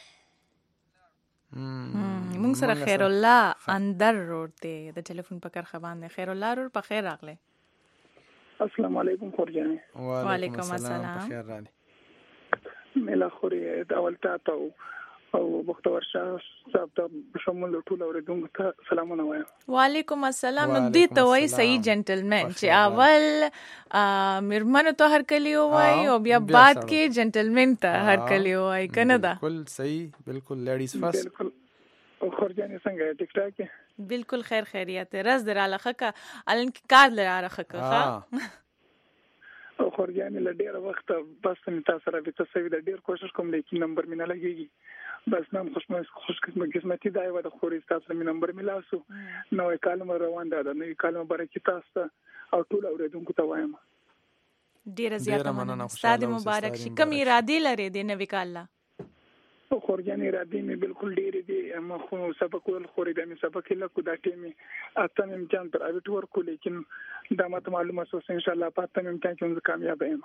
S1: مونږ سره خیر الله اندر روډ دی د ټلیفون په کرخه باندې. خیر الله روډ په خیر راغله.
S10: السلام علیکم خورجانه.
S1: وعلیکم السلام.
S2: په خیر راغلی.
S10: ملا خوري د اولتا ته او بختور شاه صاحب ته شمول ټول اوریدونکو ته سلامونه وایم.
S1: وعلیکم السلام. نو دې ته وای صحیح جنټلمن چې اول مرمنو ته هر کلی وای او بیا بعد کې جنټلمن ته هر کلی وای کنه دا
S2: بالکل صحیح بالکل لیډیز فرست.
S10: بالکل او خورجانه څنګه ټیک ټاک کې
S1: بالکل خیر خیریت رز دراله خکه الان کې کار لاره خکه ها
S10: او خورجانه ل ډیر وخت بس تاسو را به تاسو د ډیر کوشش کوم لیکن نمبر مینه لګیږي بس نام خوشمه خوش قسمتي دی و د خوري تاسو می نمبر ملاسو نو کلمه روان ده نو کلمه برکت تاسو او ټول اوریدونکو ته وایم
S1: ډیر زیاته مننه. ستاسو مبارک شي. کوم اراده لري د نوی کال
S10: او خورجانه اراده می بالکل ډیر دي اما خو سبق ول خوري د می سبق له کو د ټیمي اتم امتحان پر اوټ ورکو لیکن دا مت معلومه سو ان شاء الله په اتم امتحان کې کامیاب یم.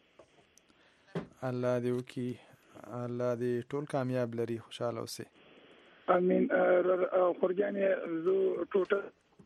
S2: الله دې وکي الله دې ټول کامیاب لري خوشاله اوسه.
S10: امين. خورجانه زو ټوټه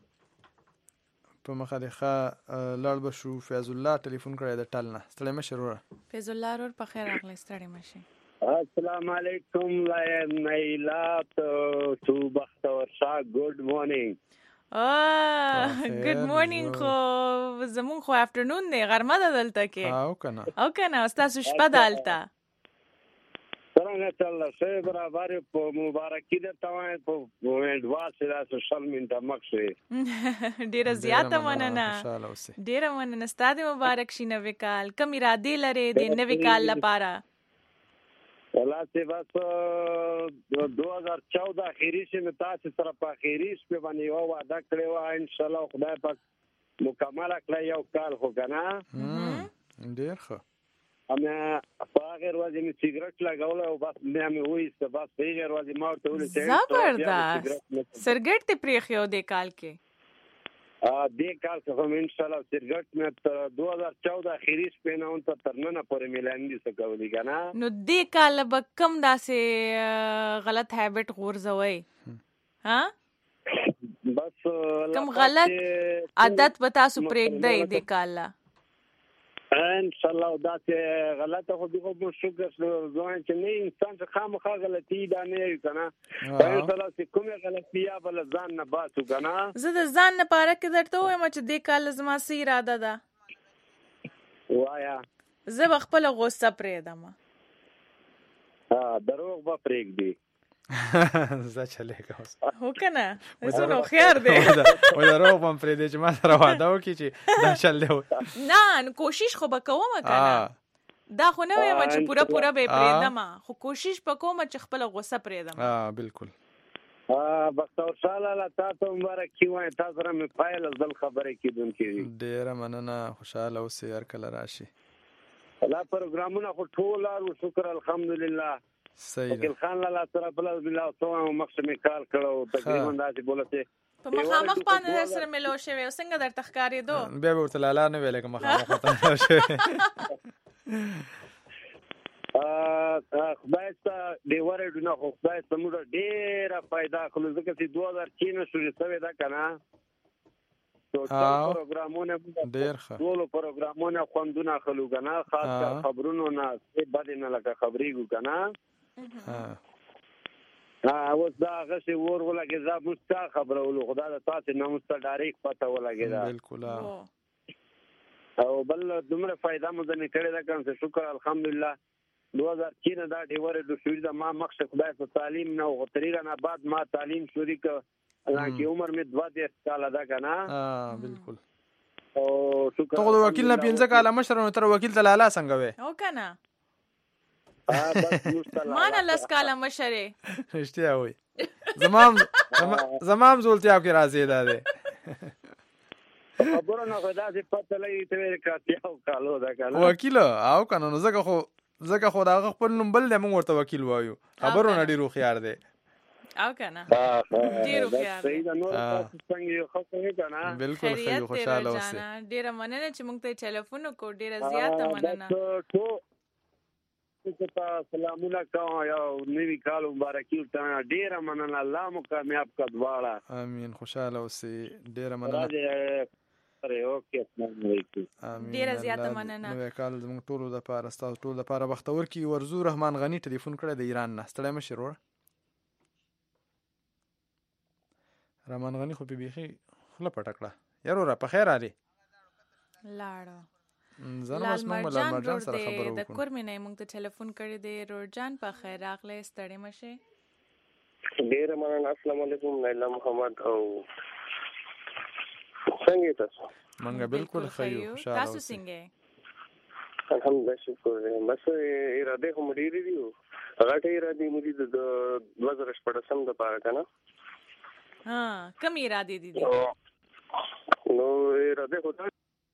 S2: په مخه ده لاړ بشو فیض الله ټلیفون کړی د ټلنه ستړی مشروره.
S1: فیض الله ور په خیر راغلی ستړی مشه.
S9: السلام علیکم لایلات تو بختور شاه ګډ مارنینګ.
S1: اه ګډ مارنینګ خو زمون خو افټرنون دی غرمه ده دلته کې.
S2: او کنه
S1: او کنه تاسو شپه دالته
S9: څنګه چل شه برابر په مبارکي ده توای په وینډواس سره سوشل میډیا مخسه
S1: ډیره زیاته مننه. ډیره مننه. ستاسو مبارک شي نوی کال. کوم اراده لري د نوی کال لپاره؟
S9: والله چې بس دو هزار چودہ اخیری سے متاسف سره په اخیری په باندې یو وعده کړی و ان شاء الله خدای پاک مکمل کړی یو کال خو کنه
S2: ډیر ښه.
S9: اما په هغه ورځ می سیګریټ لګول او بس مې مې وېست بس په هغه ورځ ما ورته ولې
S1: زبردست سرګټ ته پریخیو د کال کې
S9: ا دې کال څخه ان شاء الله سرګټ مې تر دو هزار چودہ اخیری په نه اون ته ترنه پورې ملاندې څه کولی کنه.
S1: نو دې کال به کم داسې غلط هابټ غورځوي ها
S9: بس
S1: کم غلط عادت به تاسو پرېږدئ دې کال
S9: ان شاء الله دا چې غلطه خو دغه مو شکر ځوان چې نه انسان څخه خامخا غلطي دا نه کنه ان شاء الله چې کومه غلطي یا بل ځان نه باسو کنه.
S1: زه د ځان نه پاره کې درته وایم چې دې کال زما سي اراده ده
S9: وایا
S1: زه خپل غوسه پرېدم.
S9: ها دروغ به پرېږدي
S2: زه چلے کوس
S1: هو کنه زه نو خیر دی
S2: و درو پم پرې دې چې ما سره واده وکړي چې دا چل دی
S1: نه نو کوشش خو وکوم کنه دا خو نه وایم چې پورا پورا به پرېدم خو کوشش وکوم چې خپل غوسه پرېدم.
S2: ها بالکل
S9: ا بختور شاله لا تاسو مبارکي وای تاسو سره مې فایل ځل خبرې کیدونکې
S2: ډیره مننه خوشاله اوسئ هر کله راشي
S9: لا پروګرامونه خو ټول او شکر الحمدلله
S2: صحیح
S9: وکیل خان لاله سره بل بالله تو مخشمه کار کړو تقریبا داسې بولته
S1: په مخامخ باندې سره ملو شوی څنګه در تخکارې دو
S2: بیا ورته لاله نه ویل کوم مخامخ ته شوی
S9: ا خدای ته دی ورې نه خو خدای ته موږ ډېره پیدا کړو ځکه چې دوه هزار چینه شوې سوي دا کنه ټول پروګرامونه
S2: ډېر ښه
S9: ټول پروګرامونه خوندونه خلو کنه خاص کر خبرونو نه څه بد نه لکه خبرېګو کنه ها اوس دا غشي ور ولګي دا مستا خبره ولو خدای ته تاسو نه مستا ډایرکټ پته ولګي دا بالکل او بل دومره فائدہ مونږ نه کړی دا کوم شکر الحمدلله دوه هزار چینه دا ډیوره د شوی دا ما مقصد خدای په تعلیم نه او طریقه نه بعد ما تعلیم شوري ک حالانکه عمر می دوه دې سال دا کنه
S2: ها بالکل
S9: او شکر
S2: ته د وکیل نه پنځه کاله مشر نو تر وکیل ته لاله څنګه وې
S1: او کنه
S9: ها بس مستلا
S1: ما نه لس کاله مشر
S2: رښتیا وای زمام زمام زولتیا کې راځي دا دې
S9: خبرونه خدا دې پته لګي ته کاتیاو کالو دا کنه
S2: وکیل او کنه نو زګه خو زکه خو دا خپل نوم بل د موږ ورته وکیل وایو خبرونه ډیرو خيار دی
S1: او کنه ډیرو خيار دی
S9: دا نور تاسو څنګه خو څنګه کنه
S2: بالکل خیو خوشاله اوسئ
S1: ډیره مننه چې موږ ته ټلیفون کو ډیره زیاته مننه
S9: ټول ته سلامونه کوم یو نوی کال مبارکي ورته ډیره مننه الله مو کامیاب کړ دواړه
S2: امين خوشاله اوسئ ډیره مننه
S9: اوکې السلام علیکم
S1: ډیره زیاته مننه
S2: نو کال زموږ ټولو د پاره ستاسو ټولو د پاره بختور کی ورزو رحمان غنی ټلیفون کړی د ایران نه ستړی مشه ورور رحمان غنی خو په بيخي خله پټکړه یارو را په خیر علي
S1: لاړو
S2: زنه اوس موږ لاله مرجان سره خبرو
S1: د کورمنه موږ ته ټلیفون کړی دی رورجان په خیر راغله ستړی مشه
S11: ډیره مننه السلام علیکم لیلا محمد او څنګه تاسو
S2: منګه بالکل خیو خوشاله
S1: تاسو څنګه
S11: الحمدلله شکر بس اراده هم ډیری دی هغه اراده مو دي د دوه هزار شپږم د پاره کنه
S1: ها کوم اراده دي
S11: نو اراده هوته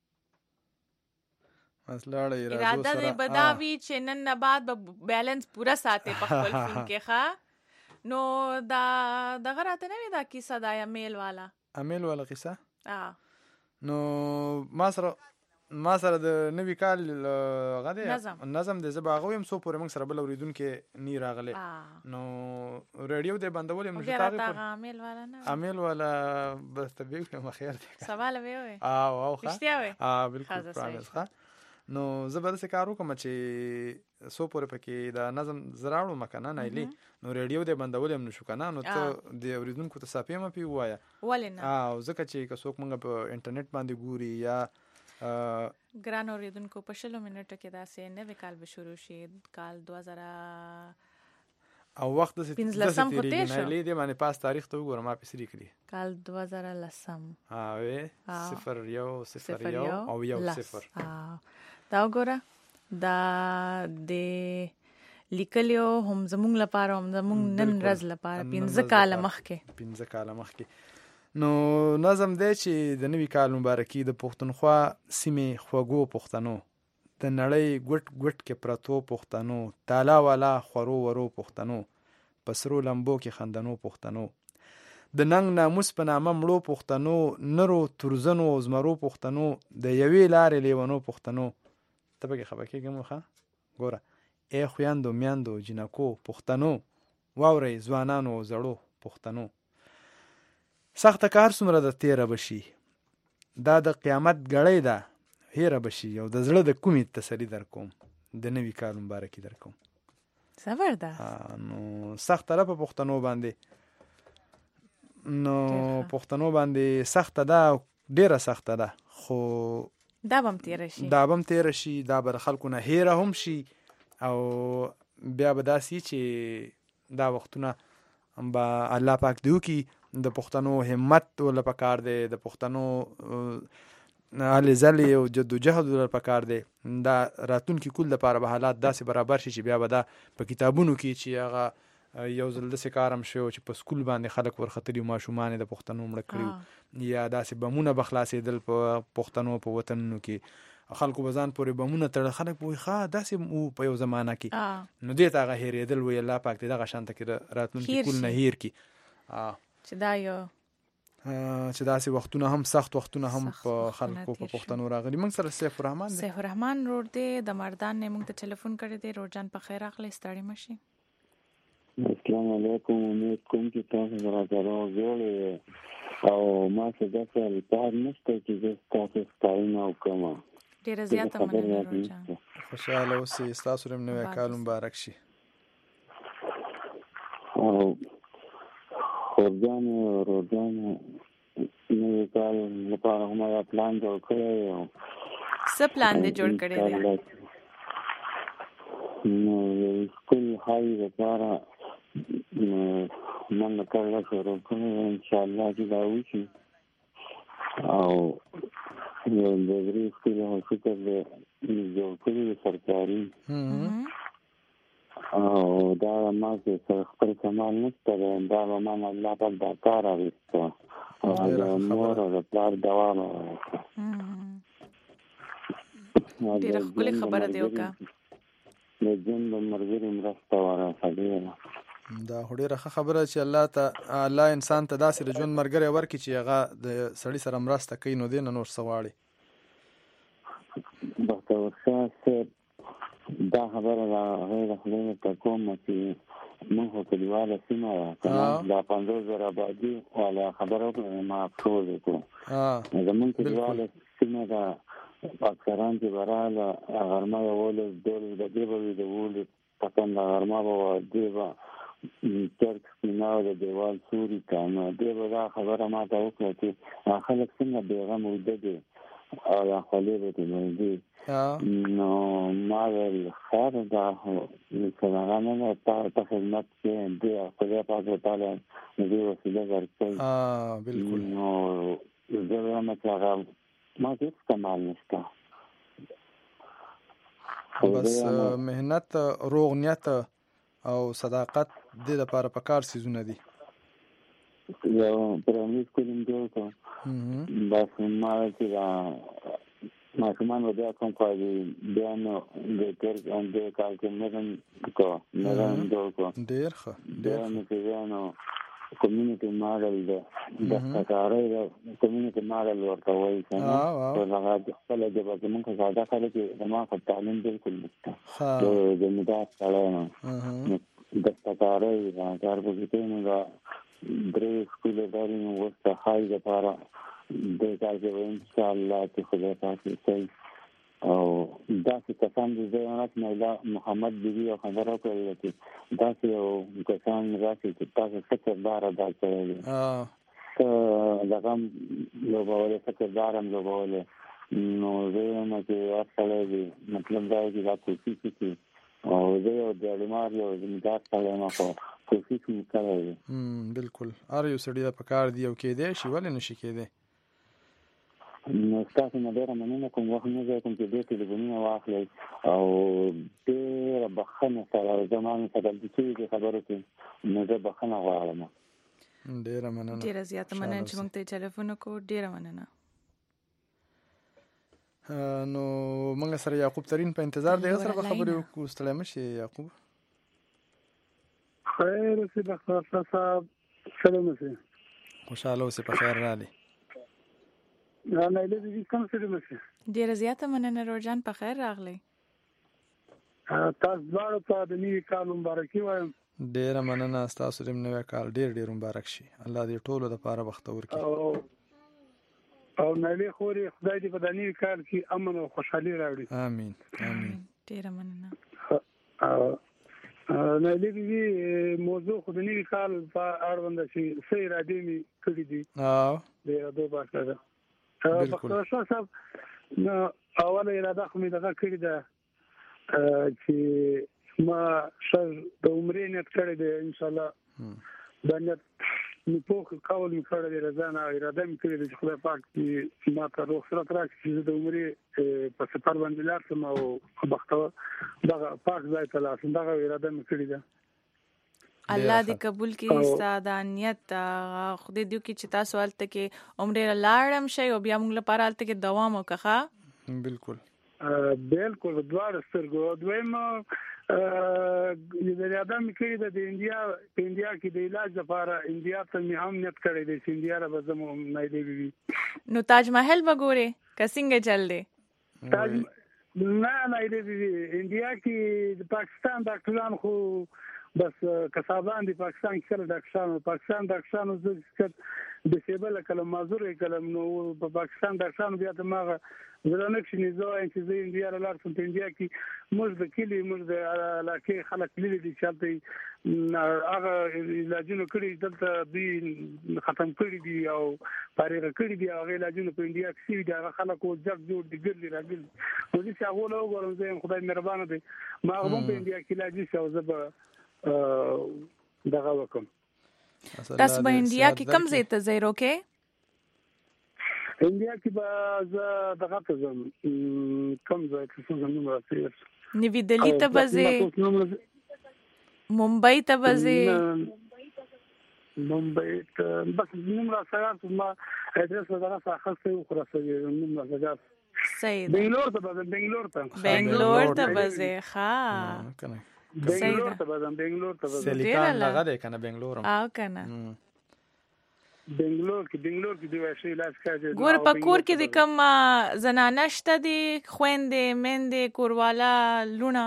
S2: مسلاړه
S1: اراده دې بداوی چې نن نه بعد بیلانس پورا ساتي په خپل فون کې ښا نو دا دغه راته نه دا کیسه دا امیل والا
S2: امیل والا کیسه
S1: اه
S2: نو ما سره ما سره د نوی کال غده
S1: نظم
S2: نظم د زباغویم سو پورې موږ سره بل اوریدونکو نی راغله نو ریډیو د بندول موږ ته
S1: هغه امیل والا نه
S2: امیل والا بس طبيعي ما خیر دی
S1: سوال وی وي
S2: اه او ښه
S1: اشتیا وي
S2: اه بالکل پرانس ښه نو زبر څه کارو کوم چې سو پورې پکې د نظم زراړو مکنه نه لی نو ریډیو د بندول هم نشو کنه نو ته د اوریدونکو ته صافي ما پی وایا
S1: ولنه
S2: اه ځکه چې که څوک موږ په انټرنیټ باندې ګوري یا
S1: ګران اوریدونکو په شلو منټو کې دا سه نوې کال به شروع شي کال دوه زره
S2: او وخت د
S1: پنځلسم خو تیر شو
S2: نه لیدې باندې پاس تاریخ ته وګورم ما پسې لیکلي
S1: کال دوه زره لسم
S2: ها وې صفر یو صفر یو او یو صفر
S1: دا وګوره دا د لیکلیو هم زمونږ لپاره هم زمونږ نن ورځ لپاره پنځه کال مخکې
S2: پنځه کال مخکې نو نظم دی چې د نوي کال مبارکي د پښتونخوا سیمې خوږو پښتنو د نړۍ ګټ ګټ کې پرتو پښتنو تالا والا خورو ورو پښتنو پسرو لمبو کې خندنو پښتنو د ننګ ناموس په نامه مړو پښتنو نرو ترزنو زمرو پښتنو د یوې لارې لیونو پښتنو ته به خبر کېږم ښه ګوره ای خویندو میندو جنکو پښتنو واورئ ځوانانو زړو پښتنو سخت کار څومره د تیره بشي دا د قیامت غړې ده هیره بشي او د زړه د کومې تسلی در کوم د نوي کال مبارکي در کوم
S1: زبردست
S2: نو سخت طرف پښتنو باندې نو پښتنو باندې سخت ده ډیره سخت ده خو
S1: دا بم تیر شي
S2: دا بم تیر شي دا بر خلکو نه هیره هم شي او بیا به داسي چې دا وختونه با الله پاک دیو کی د پښتنو همت ول پکار دی د پښتنو علي زلي او جدوجهد ول پکار دی دا راتون کې کول د لپاره به حالات داسې برابر شي چې بیا به دا په کتابونو کې چې هغه یو ځل داسې کار هم شوی چې په سکول باندې خلک ورختلي ماشومان د پښتنو مړه کړي یا داسې بمونه به خلاصېدل په پښتنو په وطنونو کې خلکو به ځان پورې بمونه تړل خلک به وایي ښه داسې و په یو زمانه کې نو دې ته هغه هېرېدل وایي الله پاک دې دغه شانته کې راتلونکي کول نه هېر کړي
S1: چې دا یو
S2: چې داسې وختونه هم سخت وختونه هم په خلکو په پښتنو راغلي. موږ سره سیف الرحمن دی.
S1: سیف الرحمن روډ دی د مردان نه موږ ته ټلیفون کړی دی. روډجان په خیر راغلی ستړي مشي.
S12: السلام علیکم. امید کوم چې تاسو راته راغلي او ما څه داسې کار نشته چې زه تاسو ستاینه وکړم.
S1: ډېره زیاته مننه روډجان.
S2: خوشحاله اوسئ. ستاسو هم نوی کال مبارک شي.
S12: خورجان روډجان نوی کال لپاره هم یا پلان جوړ کړی او
S1: څه پلان دې جوړ کړی دی؟
S12: نو یو سکول هاي لپاره من کار شروع کړی انشاءالله چې دا وشي او یو د سکول هم فکر دې جوړ کړی سرکاري او دا ما چې خپل کمال نشته دا به من الله پاک دا کار راوسته او د مور او د پلار دوام
S1: ډېره ښکلې خبره دی وکړه.
S12: د ژوند د ملګري مرسته ورسېږي.
S2: دا خو ډېره ښه خبره چې الله ته الله انسان ته داسې د ژوند ملګری ورکړي چې هغه د سړي سره مرسته کوي نو دې نه نور څه غواړي.
S12: بختور شاه صاحب دا خبره د هغې د خولې ته کوم چې موږ خو کلیواله سیمه ده که نه دا پنځوس زره آبادي والا خبره وکړه ما افسوس وکړو. زمونږ کلیواله سیمه ده اکثران چې به راغله غرمه یولس دولس بجې به وي د اوولس پسنده غرمه به وه دې به چرک سپینه او د دیوال سوري ته نو دې به دا خبره ما ته وکړه چې خلک څنګه بېغم ویده دي او دا خولې به دې موجود نو ما ویل خیر دا چې هغه نه ده په خدمت کې دې خدای پاک وتعالی دې وسیله ورکړي نو زه وایم چې هغه ما هېڅ کمال نشته
S2: بس مهنت روغ نیت او صداقت دې لپاره پکار څیزونه دي.
S12: یو پرایمري سکول هم جوړ کړو بس ما چې ماشومان به بیا کوم کاري بیا نو د تېر د کال کې نظم کوه نظم جوړ کړو
S2: ډېر ښه
S12: بیا نو چې بیا نو کمیونټي ماډل د دستکارۍ د کمیونټي ماډل ورته وایي که نه په هغه خپله ژبه کې موږ ساده خلک یې زما خو تعلیم بلکل نشته د مدار سړی یم دستکارۍ کار پکې کوي نو دا درې سکوله لري نو اوس د ښایي دپاره دې کال کې به انشاءالله چې خدای پاک کوي او داسې کسان دي زه یو مولا محمد بیبي یو خبره وکړله چې داسې یو کسان راشي چې تاسو ښه کردار ادا کړی دی ښه دغه هم لوبولی ښه کردار هم لوبولی نو زه یم چې هر سړی دی مطلب دا دی چې دا کوشش وکړي او زه یو دیالمار یو زمیندار سړی یم خو کوشش مې کړی دی.
S2: بلکل هر یو سړي ته پکار دی او کیدی شي ولې نشي کیدی.
S12: نو ستاسو نه ډېره مننه کوم وخت نه ځای کوم چې ډېر ټلیفونونه واخلئ او ډېره بښنه سره زما نه څه غلطي شوي دي خبرو کې نو زه بښنه غواړم.
S2: ډېره مننه
S1: ډېره زیاته مننه چې موږ ته ټلیفون وکړو. ډېره مننه.
S2: نو موږ سره یعقوب ترین په انتظار دی سره به خبرې وکړو. ستړی مه شې یعقوب.
S6: خیر اوسې بختور شاه صاحب سلام اوسې.
S2: خوشحاله اوسې په خیر راغلې.
S1: ډېره زیاته مننه روډجان په خیر راغلی.
S6: تاسو دواړو ته د نوي کال مبارکي وایم.
S2: ډېره مننه ستاسو هم نوی کال ډېر ډېر مبارک شي. الله دې ټولو دپاره بختور کړي
S6: او نالې خورې خدای دې په د نوي کال کې امن او خوشحالي راوړي.
S2: امین امین.
S1: ډېره مننه.
S6: نالې بیبي موضوع خو د نوي کال په اړونده چې څه ارادې مې کړي دي د ارادو باسه ده. بختور شاه صاحب نو اوله اراده خو مې دغه کړې ده چې ما شر د عمرې نیت کړی دی انشاءالله دا نیت مې پوخ قول مې کړی دی رضا نه اراده مې کړې ده چې خدای پاک ما ته روغ صورت راکړي چې زه د عمرې په سفر باندې لاړ شم او بختور دغه پاک ځای ته لاړ شم. دغه اراده مې کړې ده.
S1: الله دې قبول کړي ستاسو نیت. خدای دې وکړي چې تاسو هلته کې عمرې لاړم شئ او بیا موږ لپاره هلته کې دوام وکړه.
S2: بالکل
S6: بالکل دواړه سترګو. دویم د ادم کړي د انډیا په انډیا کې د علاج لپاره انډیا ته مې هم نیت کړی دی چې انډیا را به زمو نه دی.
S1: نو تاج محل وګورئ که څنګه چل دی؟
S6: تاج نه نه دی انډیا کې د پاکستان ډاکټران خو بس کسابان دی پاکستان کې سره ډاکټرانو پاکستان ډاکټرانو د سیبل کلم مازور کلم نو په پاکستان ډاکټرانو بیا ته ماغه زرانه کې نه زوای چې زه انډیا لار سم ته انډیا کې موږ د کلی موږ د علاقې خلک لیدل دي چې هغه علاجونه کړی دلته دی ختم کړی دي او پاره کړی دي هغه علاجونه په انډیا کې سي دي هغه خلکو ځک جوړ دي ګرځي راګل نو دې څنګه وله وګورم زه خدای مهربانه دی ما هم په انډیا کې علاج شو زه دغه وکم.
S1: تاسو په انډیا کې کوم ځای ته ځئ روکې؟
S6: انډیا کې به زه دغه ته ځم کوم ځای ته څه نوم راځي
S1: نوی دلی ته به ځئ ممبئی ته به ځئ
S6: ممبئی ته بس نوم راځي ما اډرس دغه اخستې او خلاصې نوم راځي
S1: صحیح
S6: بنگلور ته به بنگلور ته
S1: بنگلور ته به ځئ ښه
S2: کنه
S6: بنگلور ته به بنگلور ته به
S2: سلیکان لغه ده کنه بنگلور
S1: او کنه
S6: بنگلور کې بنگلور کې دی واشي علاج کوي.
S1: ګور په کور کې د کوم زنانه شته دي خويندې مندې کوروالا لونه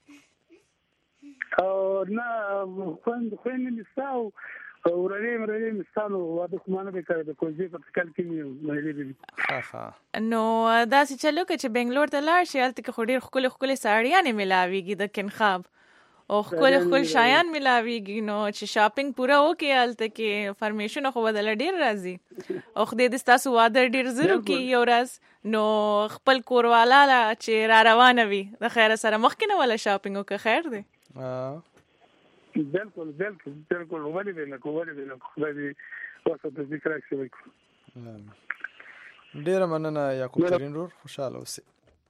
S6: او نه خويند خويندې نساو ورلې مرلې مستانو واده کومانه به کوي د کوزي په کال کې مې
S2: ها ها
S1: نو دا چې چلو چې بنگلور ته لاړ شي هلته کې خو ډېر ښکلې ښکلې ساړیانې ملاویږي د کنخاب او ښکلې ښکل شایان ملاویږي نو چې شاپینګ پوره وکړي هلته کې فرمیشنه خو بدله ډېر راځي او خدای دې ستاسو واده ډېر زر وکړي یو ورځ نو خپل کوروالا چې را روانه وي د خیره سره مخکې نه ولا شاپینګ وکړه خیر دی.
S6: بالکل بالکل بالکل ولې دی نه کولی دی نه خدای دې وسه ذکر راکړي.
S2: ډېره مننه یعقوب کریم رور خوشاله اوسئ.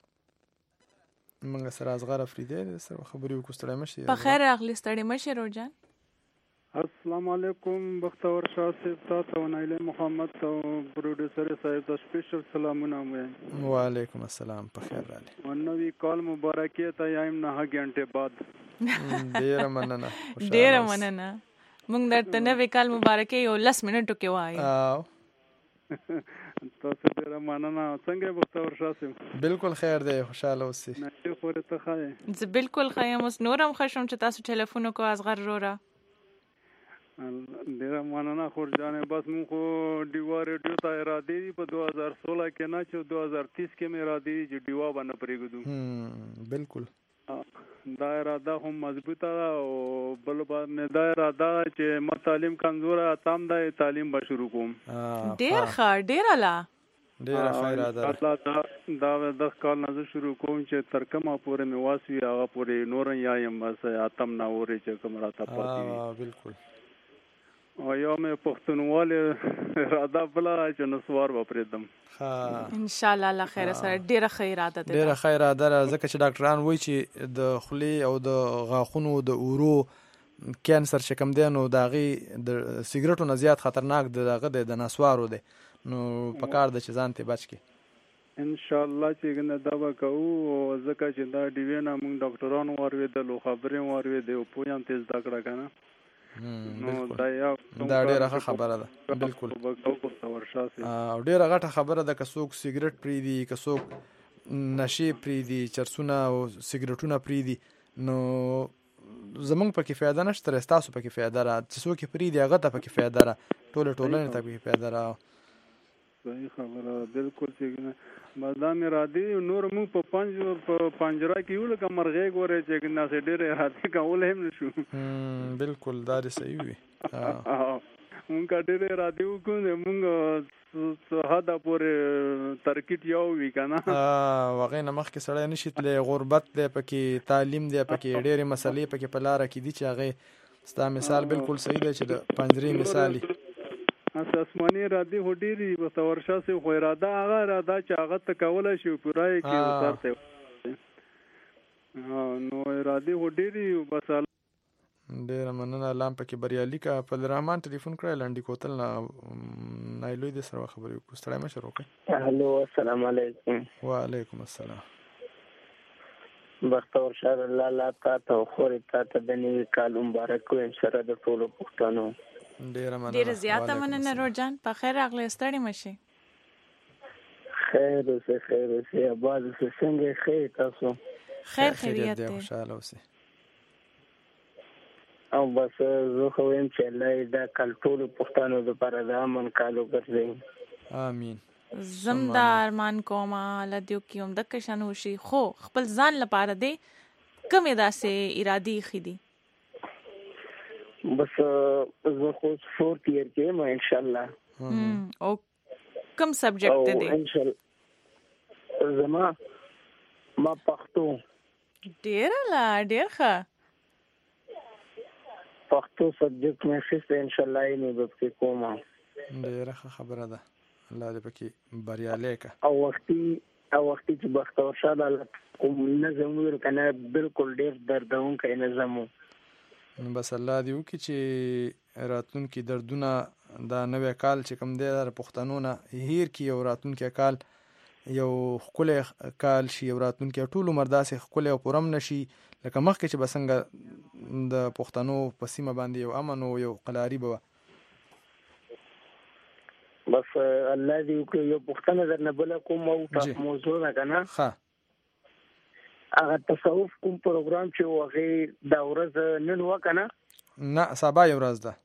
S2: منګه سره ازغار افریدی سره خبرې وکړو ستړی مشي
S1: په خیر راغلی ستړی مشي روجان.
S13: السلام علیکم بختور شاه صاحب تاسو نایله محمد او پروډوسر صاحب ته سپیشل سلامونه وایم.
S2: وعلیکم السلام په خیر راغلی.
S13: ونوي کال مبارکي ته یم نه غنټه بعد.
S2: ډیره مننه
S1: ډیره مننه موږ درته نوې کال مبارکي یو لس منټو کې وایو.
S13: تاسو ډیره مننه څنګه بختور شاه صاحب؟
S2: بالکل خیر دی خوشاله اوسئ.
S13: نه خو ته خای
S1: زه بالکل خایم اوس نورم خوشم چې تاسو ټلیفون وکړو ازغر رورا.
S13: ډیره مننه خور جانې بس مون خو ډیوا ریډیو ته اراده دي په دو هزار سولہ کې نه چې دو هزار تیس کې مې اراده دي چې ډیوا باندې پرېږدو.
S2: بالکل
S13: دا اراده هم مضبوطه او بل باندې دا اراده چې ما تعلیم کمزوره تام دا تعلیم به شروع کوم.
S1: ډیر ښه ډیر اعلی
S2: ډیر ښه اراده
S13: الله دا د کال نه شروع کوم چې تر کومه پورې مې واسي هغه پورې نور یا یم بس اتم نه اوري چې کوم راته پاتې وي.
S2: بالکل
S13: او یو مې پښتونواله اراده بلا چې نسوار وپریدم.
S2: ها
S1: ان شاء الله الله خیر سره ډیره ښه اراده ده
S2: ډیره ښه اراده ده ځکه چې ډاکټران وایي چې د خولې او د غاښونو د اورو کینسر چې کوم دی نو د هغې د سګرټو نه زیات خطرناک د هغه د نسوارو دی نو پکار ده چې ځان ته بچ کړي.
S13: ان شاء الله چې نه دا وکړو ځکه چې دا ډیوی نه موږ ډاکټرانو وارویدل او خبرې وارویدل او پوه هم تیز زده کړه کنه.
S2: نو دا یو دا ډیره ښه خبره ده. بالکل او ډیره غټه خبره ده که څوک سګرټ پریدي که څوک نشې پریدي چرسونه او سګرټونه پریدي نو زمونږ پکې فایده نشته ستاسو پکې فایده را چې څوک یې پریدي هغه ته پکې فایده را ټولې ټولنې ته پکې فایده را.
S13: صحیح خبره بالکل چې مدام ارادي نور موږ په پنځ په پنجره کې یو لکه مرغې ګورې چې ناسې ډېرې ارادي کول هم نشو.
S2: بالکل دا دې صحیح وي.
S13: مونږ ډېرې ارادي وکړو مونږ حده پورې ترکیټ یو وي که نه
S2: هغې نه مخکې سړی نشي تللی غربت دی پکې تعلیم دی پکې ډېرې مسلې پکې په لاره کې دي چې هغې ستا مثال بالکل صحیح دی چې د پنجرې مثال وي.
S13: اسماني ارادي خو ډېرې بختور شاه صاحب خو اراده هغه اراده چې هغه ته کولی شي پوره یې کړي سر ته نو ارادي خو ډېرې بس
S2: ډېره مننه. الله پکې بریالي کا. فضل الرحمن ټلیفون کړی لاندې کوتل نه نایلوی د سره خبرې وکړو. ستړی مه شروع کړئ.
S14: هلو السلام علیکم.
S2: وعلیکم السلام.
S14: بختور شه الله لا تا ته خورې تا ته د نوي کال مبارک ویم سره د ټولو پښتنو.
S2: ډېره مننه.
S1: ډېره زیاته مننه روجان. په خیر راغلی. ستړی مه شئ.
S14: خیر اوسئ خیر اوسئ اباد اوسئ. څنګه خیر تاسو؟
S1: خیر خیریت دی.
S2: خوشحاله اوسئ.
S14: او بس زه خو وایم چې الله دا کال ټولو پښتنو لپاره د امن کال وګرځوي.
S2: امین.
S1: زم دا ارمان کوم الله دې وکړي همدغه شان وشي. خو خپل ځان لپاره دی کومې داسې ارادې ایښې دي؟
S14: بس زه خو فورت ایئر کې یم انشاءالله.
S1: او کوم سبجیکټ دی؟
S14: انشاءالله زما ما پښتو.
S1: ډېره لا ډېر ښه.
S14: پښتو سبجیکټ مې اخیستی انشاءالله یې مې به پکې کومه.
S2: ډېره ښه خبره ده. الله دې پکې بریالی که.
S14: او وختي او وختي چې بختور شه د کوم نظم ویل که نه بلکل ډېر دردونکی نظم و.
S2: بس الله دې وکړي چې راتلونکي دردونه دا نوی کال چې کوم دی د پښتنو نه هیر کړي او راتلونکی کال یو ښکلی کال شي. یو راتلونکی ټول عمر داسې ښکلی او پرم نه شي لکه مخکې چې به څنګه د پښتنو په سیمه باندې یو امن او یو قلاري به وه.
S14: بس الله دې وکړي. یو پوښتنه درنه بله کوم او تاسو موضوع ده که نه؟
S2: ښه.
S14: هغه تصوف کوم پروګرام چې و هغې دا ورځ نن وه که نه؟
S2: نه سبا یو ورځ ده.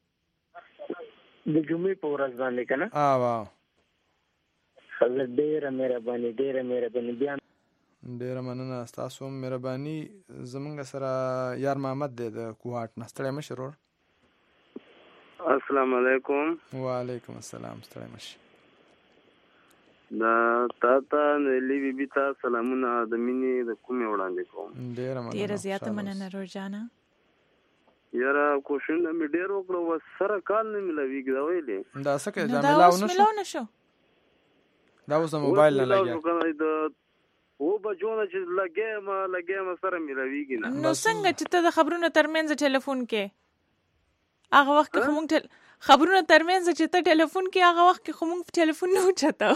S14: د جمعې په ورځ باندې که نه؟
S2: او
S14: ښه ډېره مهرباني ډېره مهرباني. بیا
S2: ډېره مننه. ستاسو هم مهرباني. زمونږ سره یار محمد دی د کوهاټ نه. ستړی مه شې ورور.
S15: السلام علیکم.
S2: وعلیکم السلام. ستړی مه شې.
S15: دا تا ته نیلي بي بي ته سلامونه د مینې د کومې وړاندې کوم.
S2: ډېره مننه.
S1: ډېره زیاته مننه روجانه.
S15: یاره کوششونه مې ډېر وکړه و سره کال نه میلاویږي دا ویلې.
S2: دا څه کوې دا میلاو نه شو؟
S1: میلاو نه شو.
S2: دا اوس د موبایل نه لګیا.
S15: د و بجونه چې لګیم لګیم سره میلاویږي نه.
S1: نو څنګه چې ته د خبرونو ترمنځ ټلیفون کې هغه وخت کې خو مونږ خبرونه ترمنځ چې ته ټلیفون کې هغه وخت کې خو مونږ ټلیفون نه اوچتاو.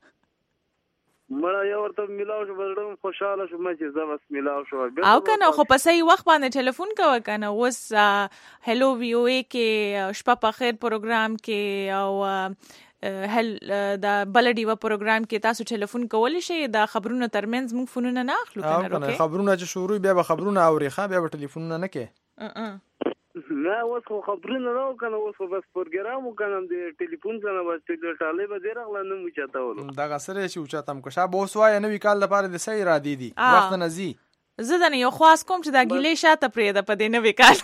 S15: مړه یو ورته میلاو شو بدړم خوشاله شو ما چې زه بس میلاو شو.
S1: او که نه خو په صحیح وخت باندې ټلیفون کوه که نه. اوس هلو وی او ای کې شپه په خیر پروګرام کې او هل دا بل ډیوه پروګرام کې تاسو ټلیفون کولی شئ. دا خبرونه ترمنځ مونږ فونونه نه اخلو که نه.
S2: روکې خبرونه چې شروع بیا به خبرونه اورې ښه بیا به ټلیفونونه نه کې.
S15: نه اوس خو خبرونه نه وو که نه. اوس خو بس پروګرام و که نه د ټلیفون څه نه بس ټالۍ به دې راغله نه مو اوچتولو.
S2: دغه سره چې اوچتم که شابه اوس وایه نوي کال لپاره د څه ارادې دي؟ وخت نه ځي.
S1: زه درنه یو خواست کوم چې دا ګیلې شاته پرېږده په دې نوي کال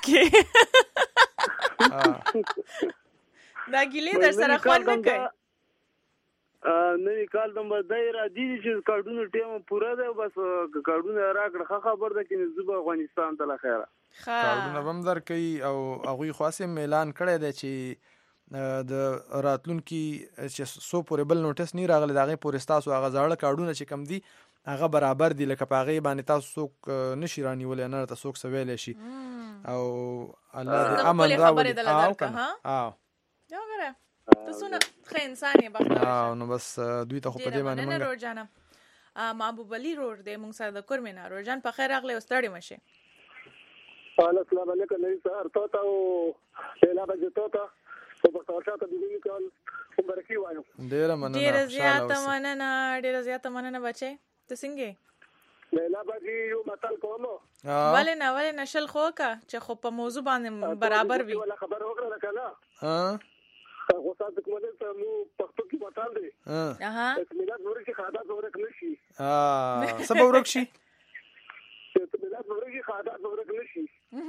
S1: کې. دا ګیلې در سره خوند نه کوي.
S15: نوی کال د دا ارادې دي چې کارډونه ټیم پوره دی. بس کارډونه راکړه ښه خبر ده چې زه به افغانستان ته له خیره
S2: کارډونه به هم درکوي. او هغوی خو هسې اعلان کړی دی چې د راتلونکي چې څو پورې بل نوټس نه راغلی د هغې پورې ستاسو هغه زاړه کارډونه چې کم دي هغه برابر دي. لکه په هغې باندې تاسو څوک نه شي رانیولی نه راته څوک څه ویلی شي. او الله دې امن راولي. او که نه
S1: او ته څونه ښه انسان یې بختور.
S2: نو بس دوی ته خو په دې باندې
S1: مننه روجانه. محبوب علي رور دی مونږ سره د کورمې نه. روجان په خیر راغلی او ستړی مه شې.
S6: السلام علیکم نوی سهار تا ته او لیلا بجې تا ته او بختور شاه ته د نوي کال مبارکي وایم.
S2: ډېره مننه.
S1: ډېره زیاته مننه. ډېره زیاته مننه بچی. ته څنګه
S6: لیلا بجې یو متل کوم.
S1: ولې نه ولې نه شل خو وکړه چې خو په موضوع باندې برابر وي.
S6: خبر وکړه که نه غوسه د کومه ته مو پښتو کې متل دی.
S1: اها
S6: ملت ورک خادات ورک نشي.
S2: اه سبا ورک شي.
S6: ملت ورک خادات ورک نشي.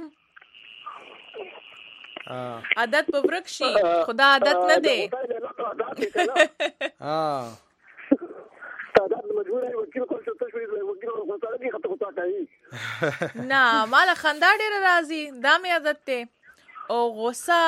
S1: عادت په ورک شي خدا عادت نه دی.
S2: اه
S6: عادت مجبور دی وکیل کول څه شوی وکیل ورغوته دی خطه خطه کوي.
S1: نه مال خندا ډېر راځي دا مې عادت دی. او غوسه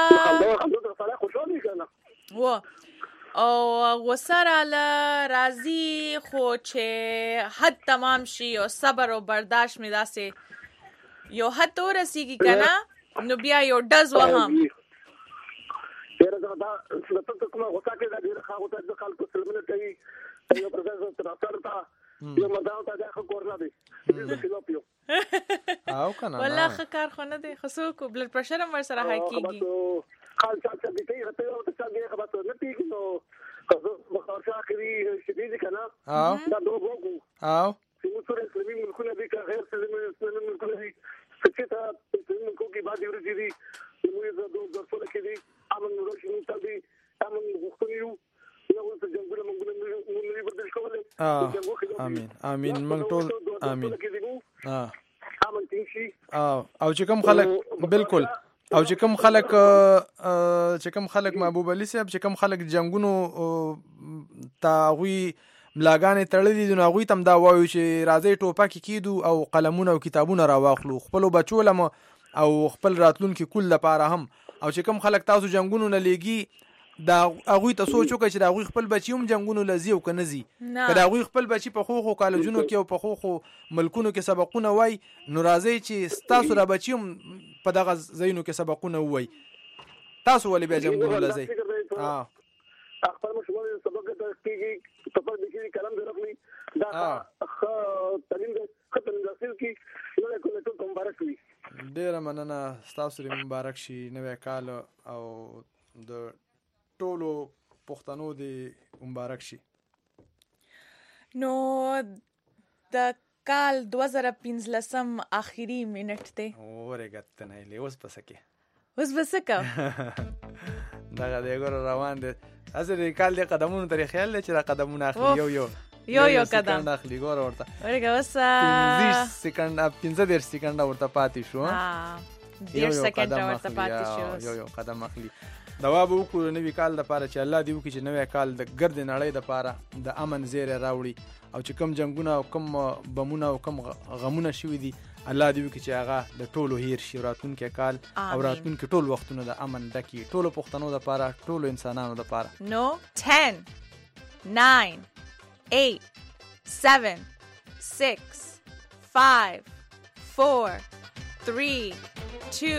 S1: و او غوسه راله راځي خو چې حد تمام شي او صبر او برداشت مې داسې یو حد ورسیږي که نه نو بیا یو ډز وهم
S16: یاره دا دا څه کومه غوسه کې دا ډیر ښه غوسه د خلکو سلمونه کوي یو پرځه تر اثر تا یو مداو ته دا خو کورلا دی دې فلوپیو
S2: او کنه
S1: والله خکار خو نه دی خصو کو بلډ پرشر هم سره هاي کیږي
S16: خال چا چا دې کوي راته او ته څنګه خبره ته نه تیږي نو خو بخارشا کوي شدید کنه دا دوه وګو
S2: او
S16: چې موږ سره سلمي ملکونه دي که غیر سلمي سلمي ملکونه دي چې ته سلمي ملکو کې باندې ورځي دي موږ زه دوه درسونه کې دي امن نور شي موږ ته دي امن غوښتنیو نو څه جنګونه موږ نه نه برداشت کولای
S2: امين امين موږ ټول امين ها
S16: امن تنشي
S2: او او چې کوم خلک بالکل او چې کوم خلک چې کوم خلک محبوب علي صاحب چې کوم خلک جنگونو تاغوي ملاګانې تړلې دي نو هغوی تم دا وایو چې راځي ټوپک کیدو او قلمونه او کتابونه راواخلو خپل بچو لم او خپل راتلونکي کول لپاره هم او چې کوم خلک تاسو جنگونو نه لګي دا هغوی ته سوچ وکړي چې دا هغوی خپل بچي هم جنگونو لزی او کنه زی کله هغوی خپل بچي په خو خو کالجونو کې او په خو خو ملکونو کې سبقونه وای نو راځي چې تاسو را بچي هم په دغه زینو کې سبقونه وای تاسو ولې بیا جنگونو لزی ها
S16: خپل مشمول سبق ته کېږي په پر دې کلام درغلي دا خ تعلیم د ختم حاصل کی نو کومه ټول مبارک وي
S2: ډیر مننه تاسو لري مبارک شي نوې کال او د ټولو پښتنو دی مبارک شي
S1: نو د کال دوه زره پنځلسم اخیری منټ ته
S2: اورګت نه لې اوس پسکه
S1: اوس پسکه
S2: دا د ګور روان دي اصل کال د قدمونو تر خیال چې را قدمونه اخلي یو یو
S1: یو یو قدم
S2: اخلي ګور ورته
S1: ورګه وس
S2: پنځه سکند پنځه ډیر سکند ورته پاتې شو
S1: ها ډیر سکند ورته پاتې شو
S2: یو یو قدم اخلي دوا به وکړو نوی کال د پاره چې الله دی وکړي چې نوی کال د ګرد نړۍ د پاره د امن زیره راوړي او چې کم جنگونه او کم بمونه او کم غمونه شوي دي الله دی وکړي چې هغه د ټولو هیر شي راتلونکي کال او راتلونکي ټول وختونه د امن ډکي ټولو پښتنو د پاره ټولو انسانانو د پاره
S1: نو ten nine eight seven six five four three two